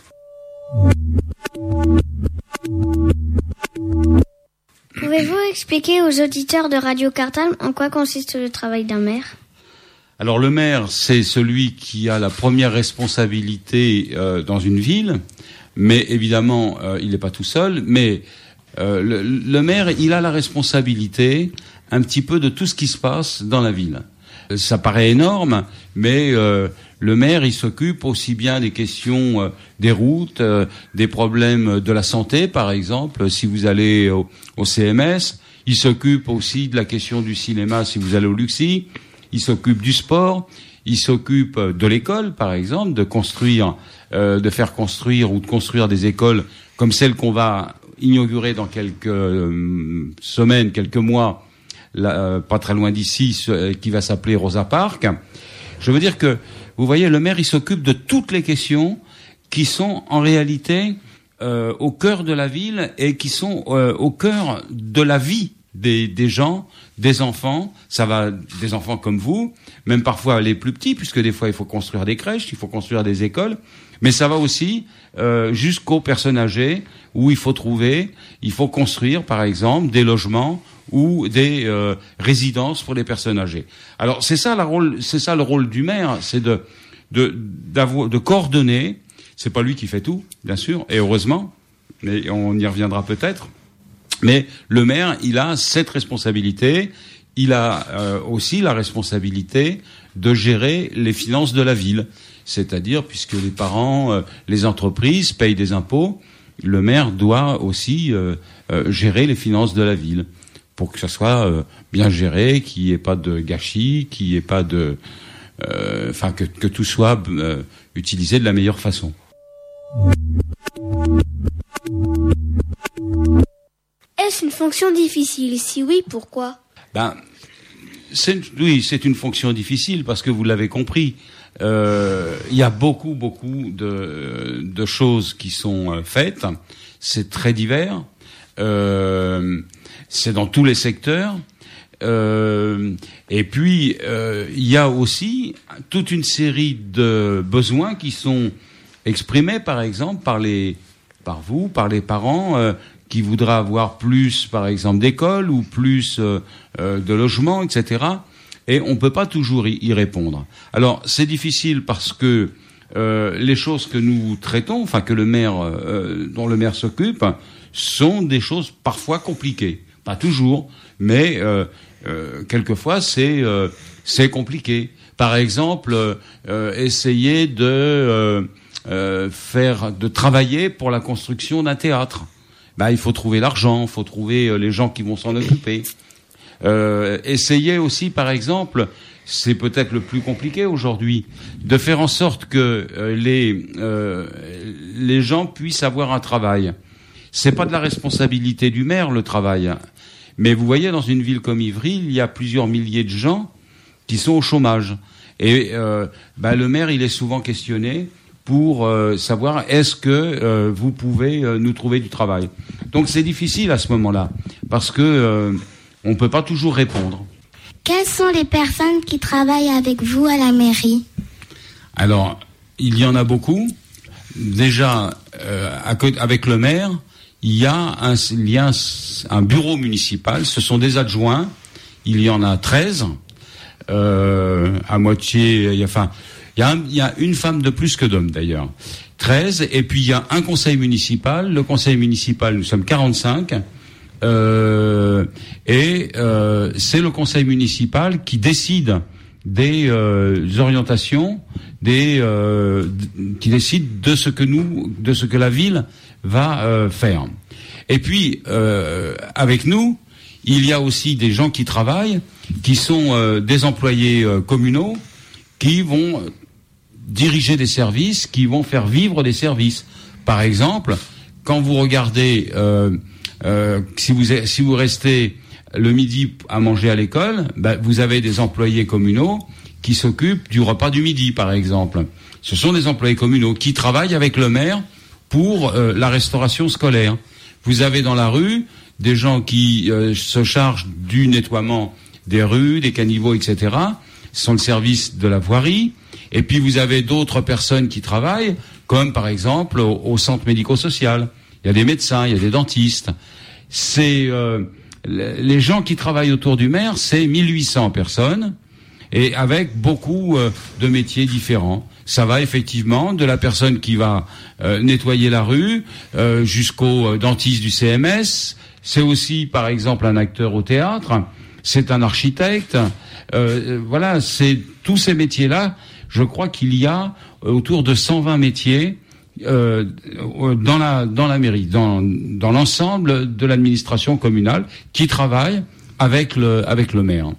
Speaker 3: Pouvez-vous expliquer aux auditeurs de Radio Cartable en quoi consiste le travail d'un maire ?
Speaker 14: Alors le maire, c'est celui qui a la première responsabilité euh, dans une ville, mais évidemment, euh, il n'est pas tout seul, mais euh, le, le maire, il a la responsabilité un petit peu de tout ce qui se passe dans la ville. Ça paraît énorme, mais euh, le maire, il s'occupe aussi bien des questions euh, des routes, euh, des problèmes de la santé, par exemple, si vous allez au, au C M S. Il s'occupe aussi de la question du cinéma, si vous allez au Luxi. Il s'occupe du sport. Il s'occupe de l'école, par exemple, de construire, euh, de faire construire ou de construire des écoles comme celle qu'on va inaugurer dans quelques euh, semaines, quelques mois, là, euh, pas très loin d'ici, euh, qui va s'appeler Rosa Park. Je veux dire que, vous voyez, le maire, il s'occupe de toutes les questions qui sont en réalité euh, au cœur de la ville et qui sont euh, au cœur de la vie des, des gens, des enfants. Ça va des enfants comme vous, même parfois les plus petits, puisque des fois il faut construire des crèches, il faut construire des écoles, mais ça va aussi euh, jusqu'aux personnes âgées, où il faut trouver, il faut construire par exemple des logements ou des euh, résidences pour les personnes âgées. Alors c'est ça, la rôle, c'est ça le rôle du maire, c'est de de d'avoir de coordonner. C'est pas lui qui fait tout, bien sûr, et heureusement, mais on y reviendra peut-être. Mais le maire, il a cette responsabilité. Il a euh, aussi la responsabilité de gérer les finances de la ville. C'est-à-dire, puisque les parents, euh, les entreprises payent des impôts, le maire doit aussi euh, euh, gérer les finances de la ville pour que ça soit euh, bien géré, qu'il n'y ait pas de gâchis, qu'il n'y ait pas de... Enfin, euh, que, que tout soit euh, utilisé de la meilleure façon.
Speaker 12: Est-ce une fonction difficile? Si oui, pourquoi?
Speaker 14: Ben, c'est, oui, c'est une fonction difficile parce que vous l'avez compris. Il euh, y a beaucoup, beaucoup de, de choses qui sont faites. C'est très divers. Euh, c'est dans tous les secteurs. Euh, et puis, il euh, y a aussi toute une série de besoins qui sont exprimés, par exemple, par les, par vous, par les parents. Euh, qui voudra avoir plus, par exemple, d'écoles ou plus euh, euh, de logements, et cetera. Et on peut pas toujours y, y répondre. Alors, c'est difficile parce que euh, les choses que nous traitons, enfin que le maire, euh, dont le maire s'occupe, sont des choses parfois compliquées. Pas toujours, mais euh, euh, quelquefois c'est euh, c'est compliqué. Par exemple, euh, essayer de euh, euh, faire, de travailler pour la construction d'un théâtre. Ben, il faut trouver l'argent, il faut trouver les gens qui vont s'en occuper. Euh, essayer aussi, par exemple, c'est peut-être le plus compliqué aujourd'hui, de faire en sorte que euh, les euh, les gens puissent avoir un travail. C'est pas de la responsabilité du maire, le travail. Mais vous voyez, dans une ville comme Ivry, il y a plusieurs milliers de gens qui sont au chômage. Et euh, ben, le maire, il est souvent questionné pour euh, savoir est-ce que euh, vous pouvez euh, nous trouver du travail. Donc c'est difficile à ce moment-là, parce que euh, on peut pas toujours répondre.
Speaker 13: Quelles sont les personnes qui travaillent avec vous à la mairie?
Speaker 14: Alors, il y en a beaucoup. Déjà, euh, à côté, avec le maire, il y a, un, il y a un, un bureau municipal, ce sont des adjoints, il y en a treize, euh, à moitié, il y a, enfin... Il y, a un, il y a une femme de plus que d'hommes d'ailleurs, treize, et puis il y a un conseil municipal. Le conseil municipal, nous sommes quarante-cinq, euh, et euh, c'est le conseil municipal qui décide des euh, orientations, des euh, qui décide de ce que nous, de ce que la ville va euh, faire. Et puis euh, avec nous, il y a aussi des gens qui travaillent, qui sont euh, des employés euh, communaux, qui vont diriger des services, qui vont faire vivre des services. Par exemple, quand vous regardez, euh, euh, si vous si vous restez le midi à manger à l'école, ben, vous avez des employés communaux qui s'occupent du repas du midi, par exemple. Ce sont des employés communaux qui travaillent avec le maire pour euh, la restauration scolaire. Vous avez dans la rue des gens qui euh, se chargent du nettoiement des rues, des caniveaux, et cetera. Ce sont le service de la voirie. Et puis vous avez d'autres personnes qui travaillent, comme par exemple au, au centre médico-social. Il y a des médecins, il y a des dentistes. C'est euh, les gens qui travaillent autour du maire, c'est mille huit cents personnes, et avec beaucoup euh, de métiers différents. Ça va effectivement de la personne qui va euh, nettoyer la rue euh, jusqu'au dentiste du C M S. C'est aussi, par exemple, un acteur au théâtre. c'est un architecte. Euh, voilà, c'est tous ces métiers-là. Je crois qu'il y a autour de cent vingt métiers euh, dans la dans la mairie, dans dans l'ensemble de l'administration communale qui travaillent avec le avec le maire.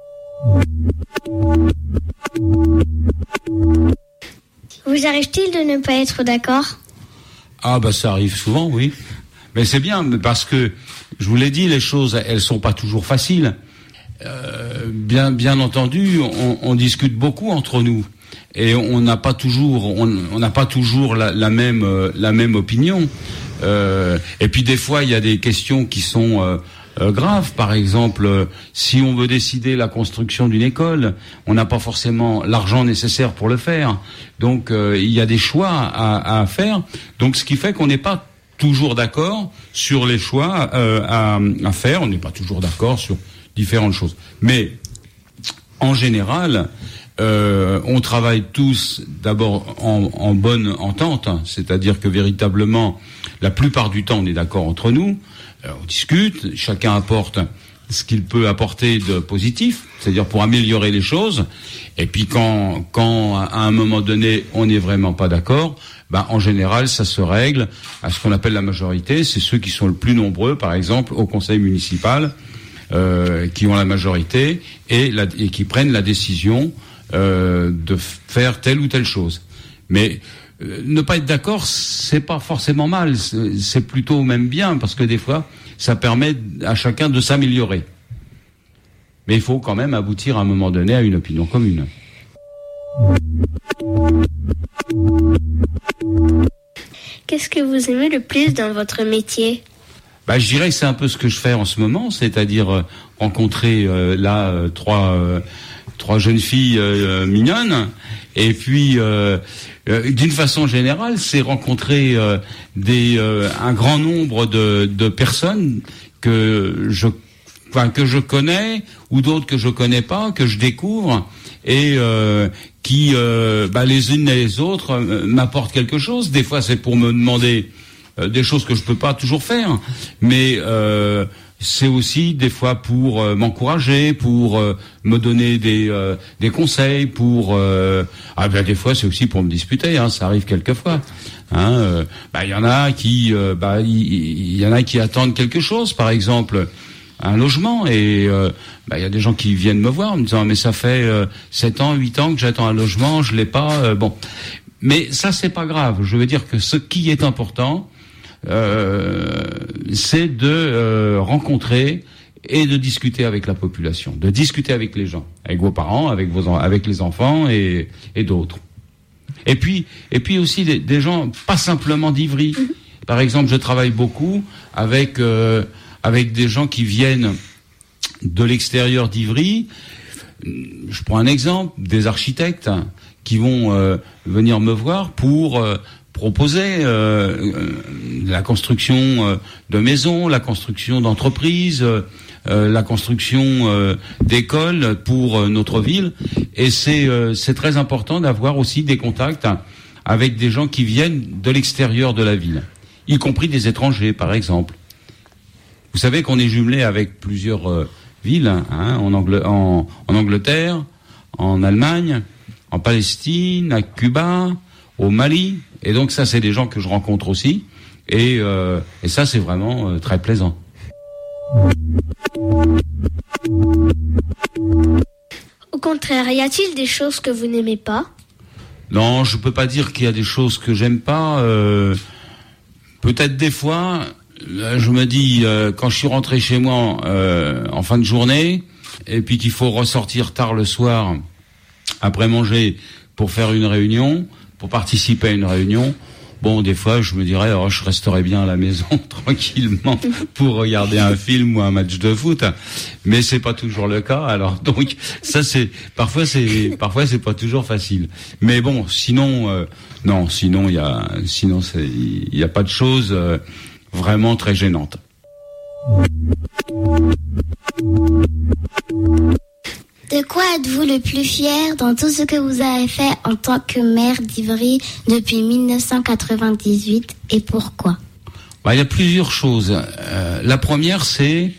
Speaker 3: Vous arrive-t-il de ne pas être d'accord ?
Speaker 14: Ah bah ça arrive souvent, oui. Mais c'est bien, parce que, je vous l'ai dit, les choses, elles sont pas toujours faciles. Euh, bien, bien entendu, on, on discute beaucoup entre nous. Et on n'a pas toujours, on n'a pas toujours la, la même, euh, la même opinion. Euh, et puis des fois, il y a des questions qui sont euh, euh, graves. Par exemple, euh, si on veut décider la construction d'une école, on n'a pas forcément l'argent nécessaire pour le faire. Donc, euh, il y a des choix à, à faire. Donc, ce qui fait qu'on n'est pas toujours d'accord sur les choix euh, à, à faire. On n'est pas toujours d'accord sur différentes choses. Mais en général, euh, on travaille tous d'abord en, en bonne entente, hein, c'est-à-dire que véritablement, la plupart du temps, on est d'accord entre nous. Euh, on discute, chacun apporte ce qu'il peut apporter de positif, c'est-à-dire pour améliorer les choses. Et puis quand, quand à un moment donné, on n'est vraiment pas d'accord, ben en général, ça se règle à ce qu'on appelle la majorité. C'est ceux qui sont le plus nombreux, par exemple, au conseil municipal, euh, qui ont la majorité et, la, et qui prennent la décision euh, de faire telle ou telle chose. Mais euh, ne pas être d'accord, c'est pas forcément mal. C'est, c'est plutôt même bien, parce que des fois, ça permet à chacun de s'améliorer. Mais il faut quand même aboutir à un moment donné à une opinion commune.
Speaker 12: Qu'est-ce que vous aimez le plus dans votre métier ?
Speaker 14: Bah, je dirais que c'est un peu ce que je fais en ce moment, c'est-à-dire euh, rencontrer euh, là euh, trois euh, trois jeunes filles euh, mignonnes, et puis euh, euh, d'une façon générale, c'est rencontrer euh, des euh, un grand nombre de de personnes que je enfin que je connais ou d'autres que je connais pas, que je découvre, et euh, qui euh, bah, les unes et les autres euh, m'apportent quelque chose. Des fois, c'est pour me demander euh, des choses que je peux pas toujours faire, mais euh, c'est aussi des fois pour euh, m'encourager, pour euh, me donner des euh, des conseils, pour euh, ah ben des fois c'est aussi pour me disputer, hein, ça arrive quelquefois. Hein, euh, bah il y en a qui euh, bah il y, y en a qui attendent quelque chose, par exemple un logement, et euh, bah il y a des gens qui viennent me voir en me disant mais ça fait euh, sept ans, huit ans que j'attends un logement, je l'ai pas. Euh, bon, mais ça c'est pas grave. Je veux dire que ce qui est important, Euh, c'est de euh, rencontrer et de discuter avec la population, de discuter avec les gens, avec vos parents, avec vos avec les enfants et, et d'autres. Et puis et puis aussi des, des gens pas simplement d'Ivry. Par exemple, je travaille beaucoup avec euh, avec des gens qui viennent de l'extérieur d'Ivry. Je prends un exemple, des architectes qui vont euh, venir me voir pour euh, proposer euh, la construction euh, de maisons, la construction d'entreprises, euh, la construction euh, d'écoles pour euh, notre ville. Et c'est euh, c'est très important d'avoir aussi des contacts avec des gens qui viennent de l'extérieur de la ville, y compris des étrangers, par exemple. Vous savez qu'on est jumelé avec plusieurs euh, villes, hein, en, Angl- en, en Angleterre, en Allemagne, en Palestine, à Cuba, au Mali. Et donc ça, c'est des gens que je rencontre aussi. Et, euh, et ça, c'est vraiment euh, très plaisant.
Speaker 12: Au contraire, y a-t-il des choses que vous n'aimez pas ?
Speaker 14: Non, je peux pas dire qu'il y a des choses que j'aime pas. Euh, peut-être des fois, je me dis, euh, quand je suis rentré chez moi euh, en fin de journée, et puis qu'il faut ressortir tard le soir, après manger, pour faire une réunion, pour participer à une réunion, bon, des fois, je me dirais, oh, je resterais bien à la maison, tranquillement, pour regarder un film ou un match de foot. Mais c'est pas toujours le cas. Alors, donc, ça, c'est, parfois, c'est, parfois, c'est pas toujours facile. Mais bon, sinon, euh, non, sinon, il y a, sinon, c'est, il y a pas de choses euh, vraiment très gênantes.
Speaker 13: De quoi êtes-vous le plus fier dans tout ce que vous avez fait en tant que maire d'Ivry depuis mille neuf cent quatre-vingt-dix-huit, et pourquoi ?
Speaker 14: Bah, il y a plusieurs choses. Euh, la première, c'est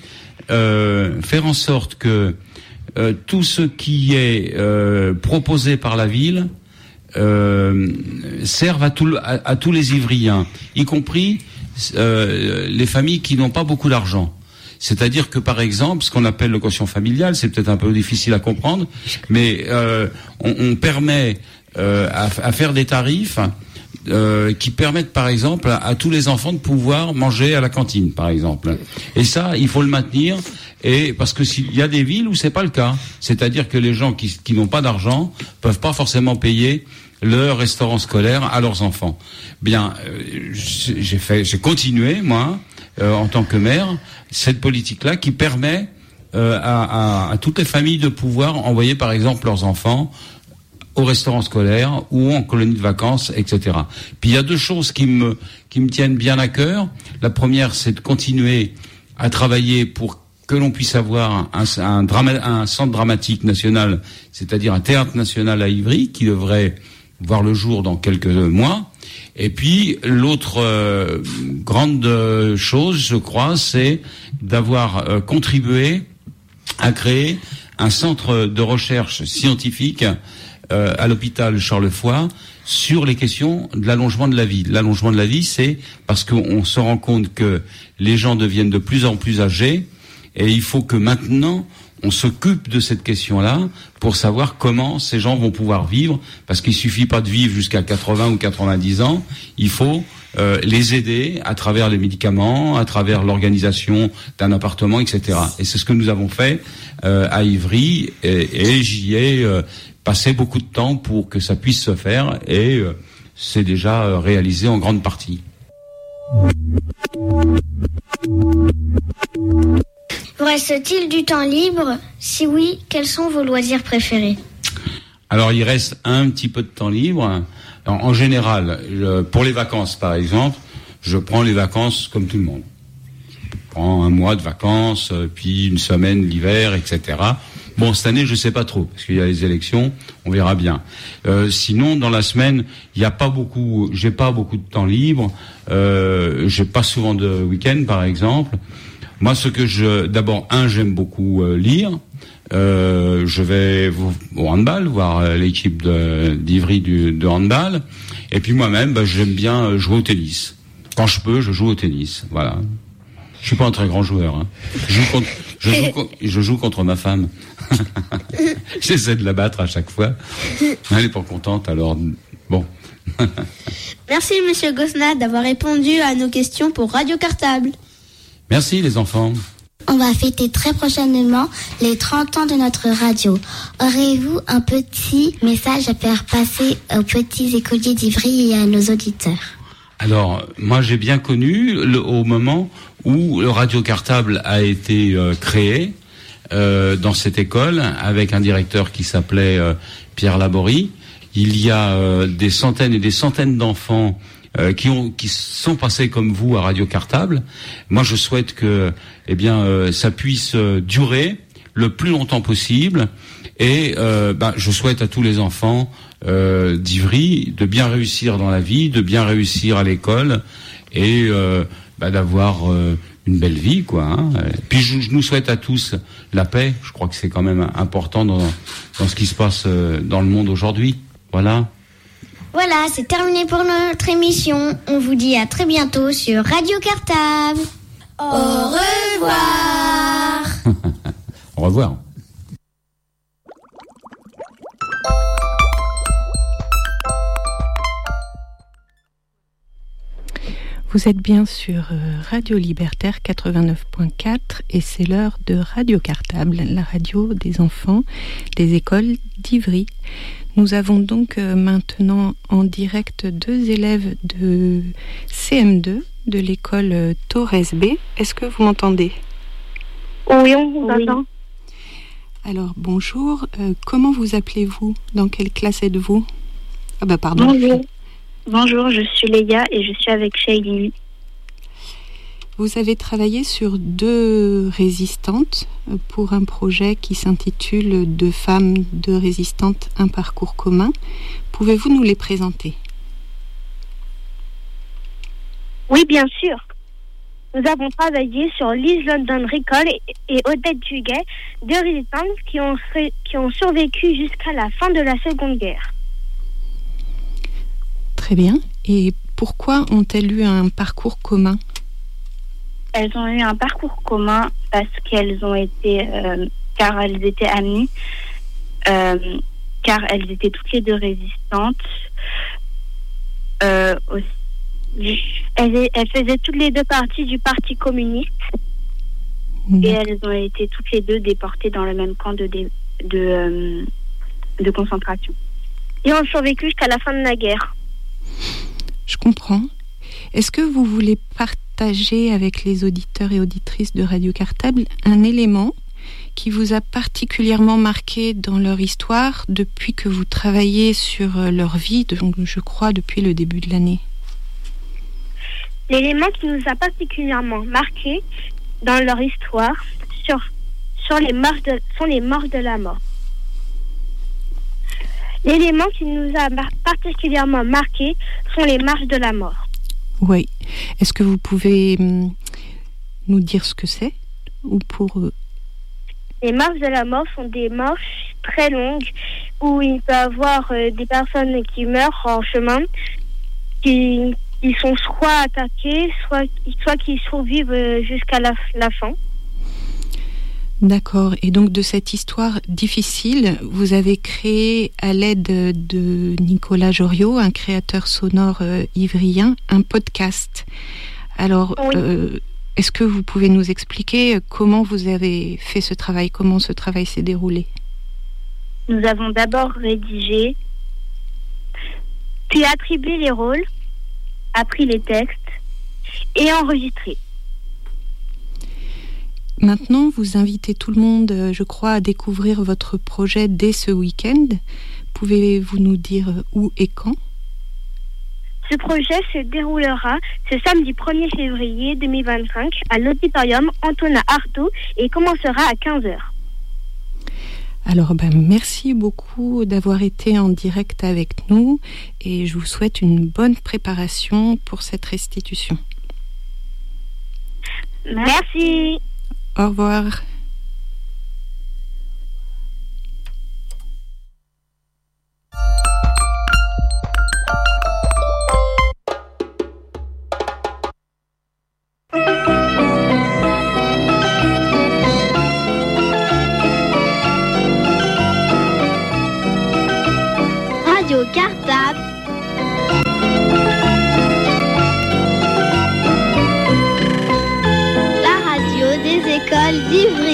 Speaker 14: euh, faire en sorte que euh, tout ce qui est euh, proposé par la ville euh, serve à, tout, à, à tous les Ivriens, y compris euh, les familles qui n'ont pas beaucoup d'argent. C'est-à-dire que, par exemple, ce qu'on appelle le quotient familial, c'est peut-être un peu difficile à comprendre, mais euh, on, on permet euh, à, à faire des tarifs euh, qui permettent, par exemple, à, à tous les enfants de pouvoir manger à la cantine, par exemple. Et ça, il faut le maintenir, et parce que s'il y a des villes où c'est pas le cas, c'est-à-dire que les gens qui, qui n'ont pas d'argent peuvent pas forcément payer leur restaurant scolaire à leurs enfants. Bien, euh, j'ai fait, j'ai continué, moi. Euh, en tant que maire, cette politique-là qui permet euh, à, à, à toutes les familles de pouvoir envoyer par exemple leurs enfants au restaurant scolaire ou en colonie de vacances, et cetera. Puis il y a deux choses qui me qui me tiennent bien à cœur. La première, c'est de continuer à travailler pour que l'on puisse avoir un, un, drama, un centre dramatique national, c'est-à-dire un théâtre national à Ivry, qui devrait voir le jour dans quelques mois. Et puis l'autre euh, grande chose, je crois, c'est d'avoir euh, contribué à créer un centre de recherche scientifique euh, à l'hôpital Charles-Foix sur les questions de l'allongement de la vie. L'allongement de la vie, c'est parce qu'on se rend compte que les gens deviennent de plus en plus âgés et il faut que maintenant on s'occupe de cette question-là pour savoir comment ces gens vont pouvoir vivre, parce qu'il suffit pas de vivre jusqu'à quatre-vingts ou quatre-vingt-dix ans, il faut euh, les aider à travers les médicaments, à travers l'organisation d'un appartement, et cetera. Et c'est ce que nous avons fait euh, à Ivry, et, et j'y ai euh, passé beaucoup de temps pour que ça puisse se faire, et euh, c'est déjà euh, réalisé en grande partie.
Speaker 3: Vous reste-t-il du temps libre? Si oui, quels sont vos loisirs préférés?
Speaker 14: Alors, il reste un petit peu de temps libre. En, en général, je, pour les vacances, par exemple, je prends les vacances comme tout le monde. Je prends un mois de vacances, puis une semaine l'hiver, et cetera. Bon, cette année, je sais pas trop, parce qu'il y a les élections, on verra bien. Euh, sinon, dans la semaine, il n'y a pas beaucoup, j'ai pas beaucoup de temps libre. Euh, j'ai pas souvent de week-end, par exemple. Moi, ce que je, d'abord, un, j'aime beaucoup euh, lire. Euh, je vais au handball, voir euh, l'équipe de, d'Ivry du, de handball. Et puis moi-même, bah, j'aime bien euh, jouer au tennis. Quand je peux, je joue au tennis. Voilà. Je suis pas un très grand joueur. Hein. Je, joue contre, je, joue, je joue contre ma femme. J'essaie de la battre à chaque fois. Elle est pas contente, alors bon.
Speaker 12: Merci, Monsieur Gosnat, d'avoir répondu à nos questions pour Radio Cartable.
Speaker 14: Merci les enfants.
Speaker 13: On va fêter très prochainement les trente ans de notre radio. Aurez-vous un petit message à faire passer aux petits écoliers d'Ivry et à nos auditeurs?
Speaker 14: Alors, moi j'ai bien connu le, au moment où le Radio Cartable a été euh, créé euh, dans cette école avec un directeur qui s'appelait euh, Pierre Laborie. Il y a euh, des centaines et des centaines d'enfants Euh, qui ont qui sont passés comme vous à Radio Cartable. Moi, je souhaite que, eh bien, euh, ça puisse euh, durer le plus longtemps possible. Et euh, bah, je souhaite à tous les enfants euh, d'Ivry de bien réussir dans la vie, de bien réussir à l'école et euh, bah, d'avoir euh, une belle vie, quoi. Hein. Puis je, je nous souhaite à tous la paix. Je crois que c'est quand même important dans dans ce qui se passe euh, dans le monde aujourd'hui. Voilà.
Speaker 3: Voilà, c'est terminé pour notre émission. On vous dit à très bientôt sur Radio Cartable.
Speaker 11: Au revoir.
Speaker 14: Au revoir.
Speaker 2: Vous êtes bien sur Radio Libertaire quatre-vingt-neuf point quatre et c'est l'heure de Radio Cartable, la radio des enfants des écoles d'Ivry. Nous avons donc maintenant en direct deux élèves de C M deux de l'école Torres B. Est-ce que vous m'entendez?
Speaker 15: Oui, on vous
Speaker 2: oui.
Speaker 15: entend.
Speaker 2: Alors, bonjour. Euh, comment vous appelez-vous? Dans quelle classe êtes-vous? Ah bah pardon.
Speaker 15: Bonjour. Bonjour, je suis Léa et je suis avec Shailini.
Speaker 2: Vous avez travaillé sur deux résistantes pour un projet qui s'intitule « Deux femmes, deux résistantes, un parcours commun ». Pouvez-vous nous les présenter?
Speaker 15: Oui, bien sûr. nous avons travaillé sur Lise London Ricol et, et Odette Duguay, deux résistantes qui ont, qui ont survécu jusqu'à la fin de la Seconde Guerre.
Speaker 2: Très bien. Et pourquoi ont-elles eu un parcours commun ?
Speaker 15: Elles ont eu un parcours commun parce qu'elles ont été, euh, car elles étaient amies, euh, car elles étaient toutes les deux résistantes. Euh, aussi, elles, elles faisaient toutes les deux partie du Parti communiste. Mmh. Et elles ont été toutes les deux déportées dans le même camp de, de, de, euh, de concentration. Et ont survécu jusqu'à la fin de la guerre.
Speaker 2: Je comprends. Est-ce que vous voulez partager avec les auditeurs et auditrices de Radio Cartable un élément qui vous a particulièrement marqué dans leur histoire depuis que vous travaillez sur leur vie, donc je crois depuis le début de l'année?
Speaker 15: L'élément qui nous a particulièrement marqué dans leur histoire sur, sur les morts de, sont les morts de la mort. L'élément qui nous a mar- particulièrement marqué sont les marches de la mort.
Speaker 2: Oui. Est-ce que vous pouvez hum, nous dire ce que c'est ou pour euh...
Speaker 15: Les marches de la mort sont des marches très longues où il peut y avoir euh, des personnes qui meurent en chemin, qui, qui sont soit attaquées, soit, soit qui survivent euh, jusqu'à la, la fin.
Speaker 2: D'accord. Et donc de cette histoire difficile, vous avez créé à l'aide de Nicolas Joriot, un créateur sonore euh, ivrien, un podcast. Alors, oui. euh, est-ce que vous pouvez nous expliquer comment vous avez fait ce travail, comment ce travail s'est déroulé?
Speaker 15: Nous avons d'abord rédigé, puis attribué les rôles, appris les textes et enregistré.
Speaker 2: Maintenant, vous invitez tout le monde, je crois, à découvrir votre projet dès ce week-end. Pouvez-vous nous dire où et quand?
Speaker 15: Ce projet se déroulera ce samedi premier février deux mille vingt-cinq à l'auditorium Antonin Artaud et commencera à quinze heures.
Speaker 2: Alors, ben, merci beaucoup d'avoir été en direct avec nous et je vous souhaite une bonne préparation pour cette restitution.
Speaker 15: Merci.
Speaker 2: Au revoir.
Speaker 3: Radio Cartable. École d'Ivry.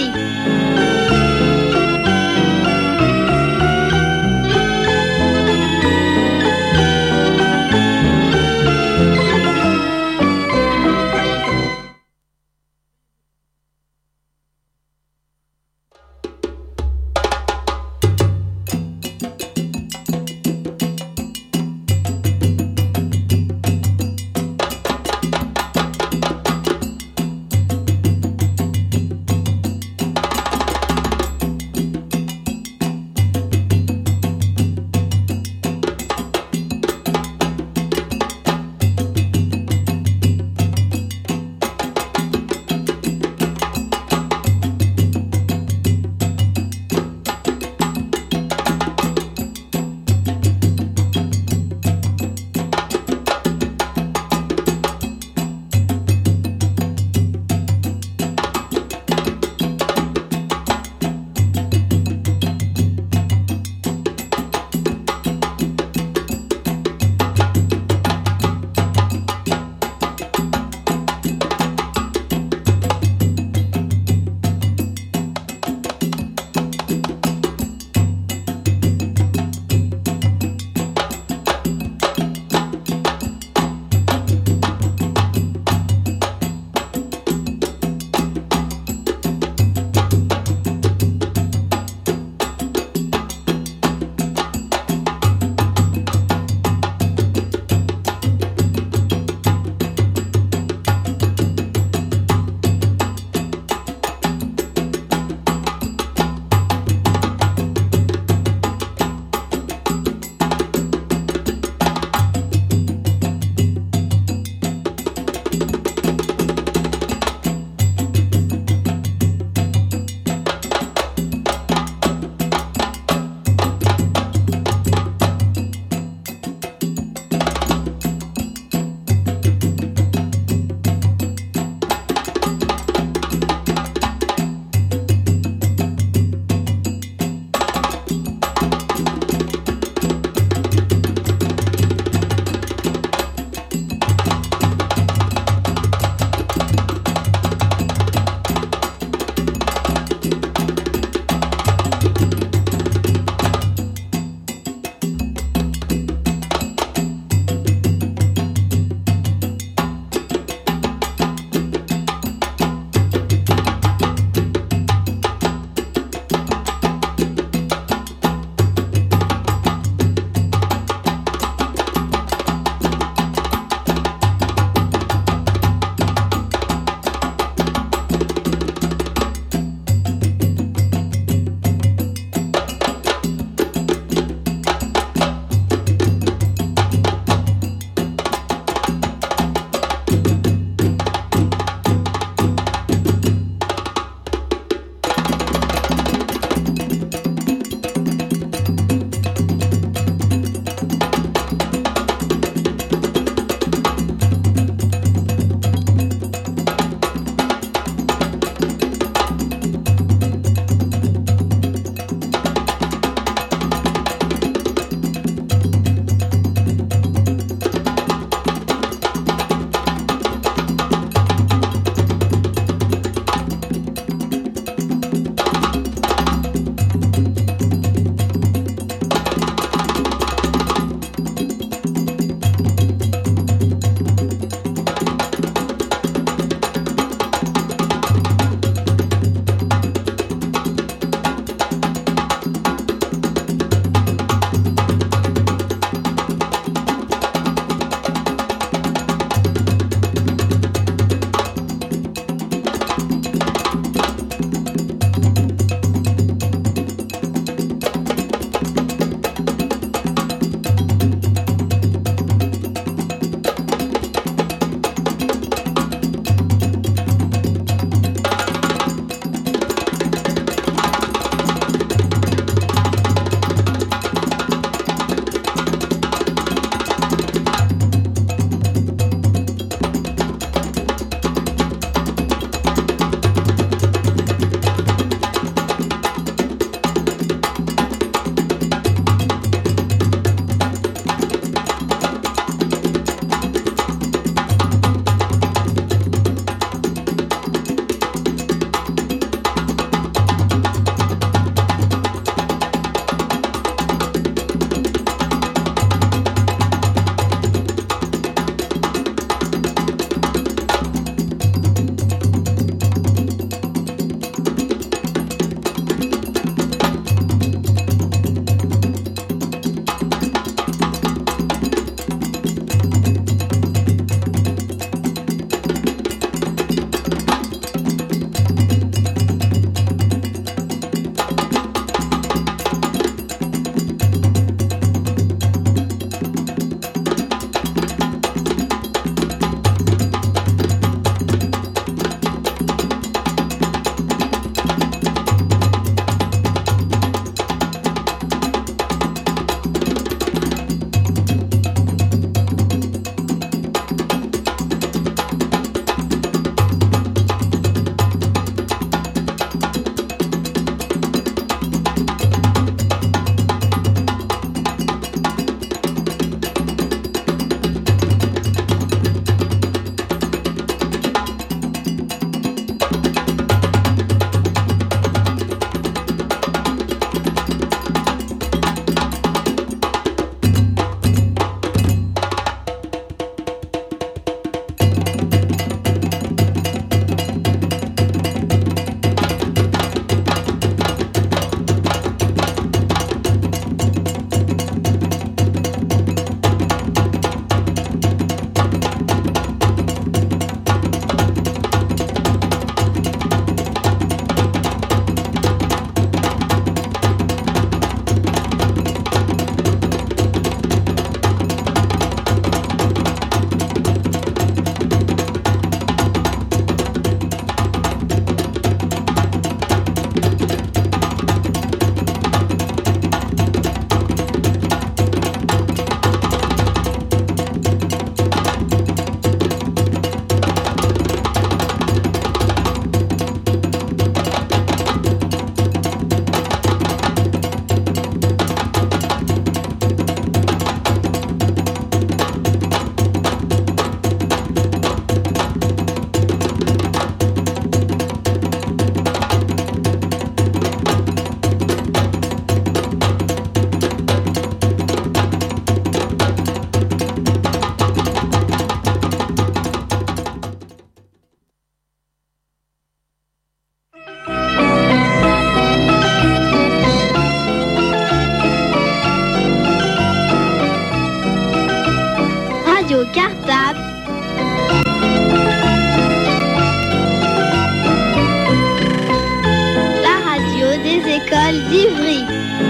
Speaker 3: écoles d'Ivry.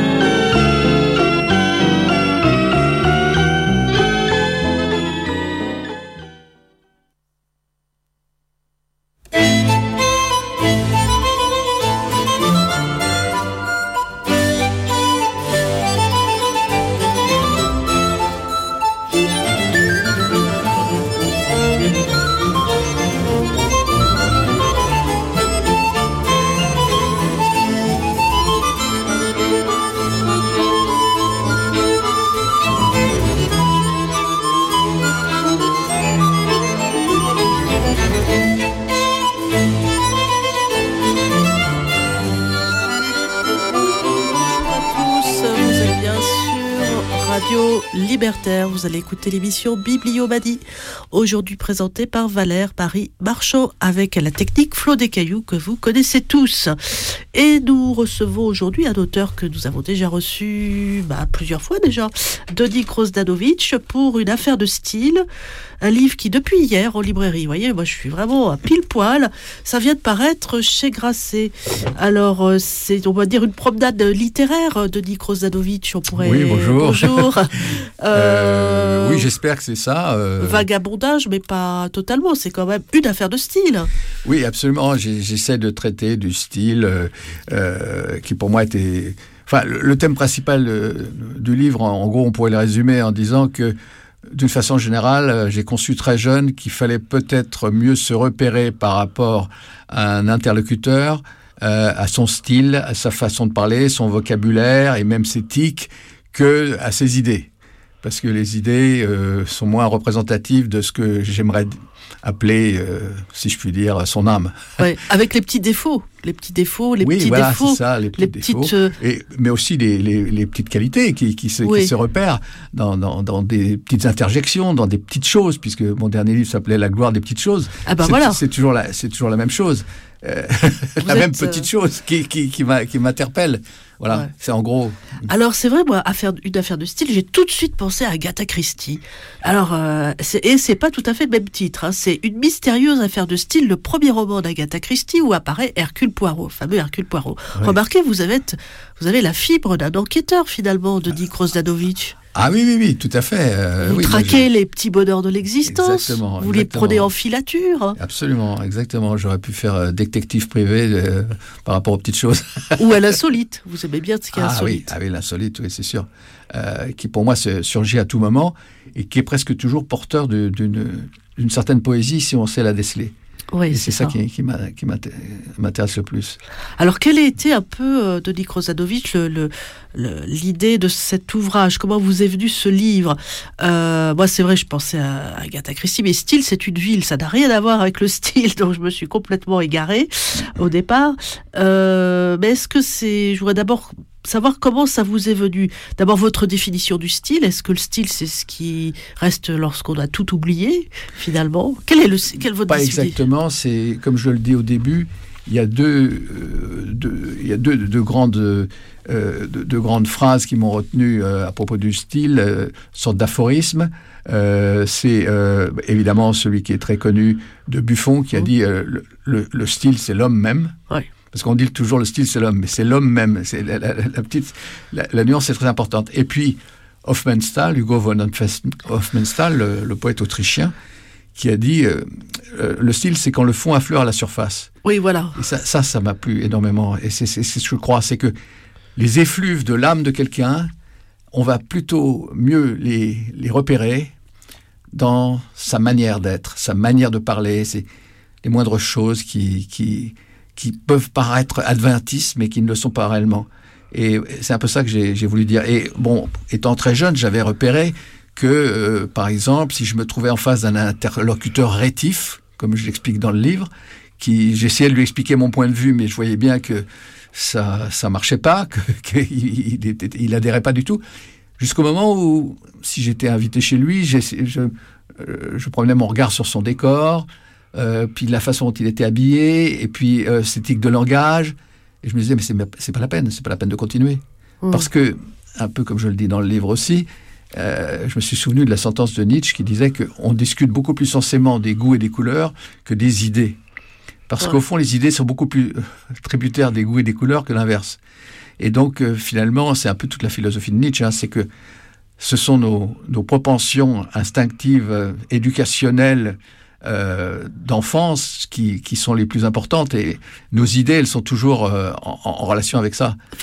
Speaker 16: Libertaire, vous allez écouter l'émission Bibliomanie, aujourd'hui présentée par Valère Paris-Marchand avec la technique Flot des Cailloux que vous connaissez tous. Et nous recevons aujourd'hui un auteur que nous avons déjà reçu bah, plusieurs fois déjà, Denis Grosdanovic, pour Une affaire de style, un livre qui depuis hier en librairie, vous voyez, moi je suis vraiment à pile poil, ça vient de paraître chez Grasset. Alors c'est, on va dire, une promenade littéraire, Denis Grosdanovic, on pourrait...
Speaker 17: Oui, bonjour.
Speaker 16: Bonjour.
Speaker 17: Euh, euh, oui, j'espère que c'est ça. Euh...
Speaker 16: Vagabondage, mais pas totalement. C'est quand même une affaire de style.
Speaker 17: Oui, absolument. J'ai, j'essaie de traiter du style euh, euh, qui, pour moi, était... Enfin, le, le thème principal euh, du livre, en, en gros, on pourrait le résumer en disant que, d'une façon générale, euh, j'ai conçu très jeune qu'il fallait peut-être mieux se repérer par rapport à un interlocuteur, euh, à son style, à sa façon de parler, son vocabulaire et même ses tics, que à ses idées. Parce que les idées euh, sont moins représentatives de ce que j'aimerais appeler, euh, si je puis dire, son âme.
Speaker 16: Ouais, avec les petits défauts, les petits défauts, les
Speaker 17: oui,
Speaker 16: petits
Speaker 17: voilà,
Speaker 16: défauts,
Speaker 17: c'est ça, les petits
Speaker 16: les
Speaker 17: défauts,
Speaker 16: petites, euh...
Speaker 17: et, mais aussi les, les, les petites qualités qui, qui, se,
Speaker 16: oui.
Speaker 17: qui se repèrent dans, dans, dans des petites interjections, dans des petites choses, puisque mon dernier livre s'appelait La gloire des petites choses.
Speaker 16: Ah ben
Speaker 17: c'est,
Speaker 16: voilà.
Speaker 17: c'est toujours la, c'est toujours la même chose, euh, la
Speaker 16: êtes,
Speaker 17: même petite euh... chose qui, qui, qui, m'a, qui m'interpelle. Voilà, ouais. C'est en gros.
Speaker 16: Alors c'est vrai, moi, affaire, une affaire de style, j'ai tout de suite pensé à Agatha Christie. Alors, euh, c'est, et c'est pas tout à fait le même titre. Hein. C'est Une mystérieuse affaire de style, le premier roman d'Agatha Christie où apparaît Hercule Poirot, le fameux Hercule Poirot. Ouais. Remarquez, vous avez, vous avez la fibre d'un enquêteur finalement, Denis Grosdanovic.
Speaker 17: Ah oui, oui, oui, tout à fait. Euh,
Speaker 16: vous
Speaker 17: oui,
Speaker 16: traquez
Speaker 17: moi,
Speaker 16: les petits bonheurs de l'existence.
Speaker 17: Exactement.
Speaker 16: Vous
Speaker 17: exactement.
Speaker 16: les prenez en filature.
Speaker 17: Absolument, exactement. J'aurais pu faire euh, détective privé euh, par rapport aux petites choses.
Speaker 16: Ou à l'insolite. Vous aimez bien ce qui est
Speaker 17: ah,
Speaker 16: insolite.
Speaker 17: Oui, ah oui, l'insolite, oui, c'est sûr. Euh, qui pour moi surgit à tout moment et qui est presque toujours porteur de, d'une, d'une certaine poésie si on sait la déceler.
Speaker 16: Oui,
Speaker 17: et
Speaker 16: c'est,
Speaker 17: c'est ça,
Speaker 16: ça
Speaker 17: qui, qui, m'a, qui m'intéresse le plus.
Speaker 16: Alors, quelle a été un peu, euh, Denis Grosdanovic, le, le, le, l'idée de cet ouvrage ? Comment vous est venu ce livre ? euh, Moi, c'est vrai, je pensais à Agatha Christie, mais style, c'est une ville, ça n'a rien à voir avec le style, donc je me suis complètement égarée au départ. Euh, mais est-ce que c'est... Je voudrais d'abord savoir comment ça vous est venu. D'abord, votre définition du style. Est-ce que le style, c'est ce qui reste lorsqu'on a tout oublié, finalement ? Quel est, le, quel est votre
Speaker 17: Pas exactement. C'est, comme je le dis au début, il y a deux, euh, deux, il y a deux, deux, grandes, euh, deux, deux grandes phrases qui m'ont retenu euh, à propos du style, euh, sorte d'aphorisme. Euh, c'est euh, évidemment celui qui est très connu de Buffon, qui a mmh. dit euh, le, le, le style, c'est l'homme même.
Speaker 16: Oui.
Speaker 17: Parce qu'on dit toujours le style, c'est l'homme, mais c'est l'homme même. C'est la, la, la, petite, la, la nuance est très importante. Et puis, Hofmannsthal, Hugo von Hofmannsthal, le, le poète autrichien, qui a dit euh, euh, le style, c'est quand le fond affleure à la surface.
Speaker 16: Oui, voilà.
Speaker 17: Et ça, ça, ça m'a plu énormément. Et c'est, c'est, c'est ce que je crois, c'est que les effluves de l'âme de quelqu'un, on va plutôt mieux les, les repérer dans sa manière d'être, sa manière de parler. C'est les moindres choses qui... qui qui peuvent paraître adventistes, mais qui ne le sont pas réellement. Et c'est un peu ça que j'ai, j'ai voulu dire. Et bon, étant très jeune, j'avais repéré que, euh, par exemple, si je me trouvais en face d'un interlocuteur rétif, comme je l'explique dans le livre, qui, j'essayais de lui expliquer mon point de vue, mais je voyais bien que ça ça marchait pas, que, qu'il il, il adhérait pas du tout, jusqu'au moment où, si j'étais invité chez lui, je, je, euh, je promenais mon regard sur son décor, Euh, puis la façon dont il était habillé, et puis euh, ses tics de langage, et je me disais mais c'est, c'est pas la peine, c'est pas la peine de continuer, mmh. parce que un peu comme je le dis dans le livre aussi, euh, je me suis souvenu de la sentence de Nietzsche qui disait qu'on discute beaucoup plus sensément des goûts et des couleurs que des idées, parce ouais. qu'au fond les idées sont beaucoup plus tributaires des goûts et des couleurs que l'inverse. Et donc, euh, finalement, c'est un peu toute la philosophie de Nietzsche, hein, c'est que ce sont nos, nos propensions instinctives, euh, éducationnelles, euh, d'enfance qui, qui sont les plus importantes. Et nos idées, elles sont toujours euh, en, en relation avec ça.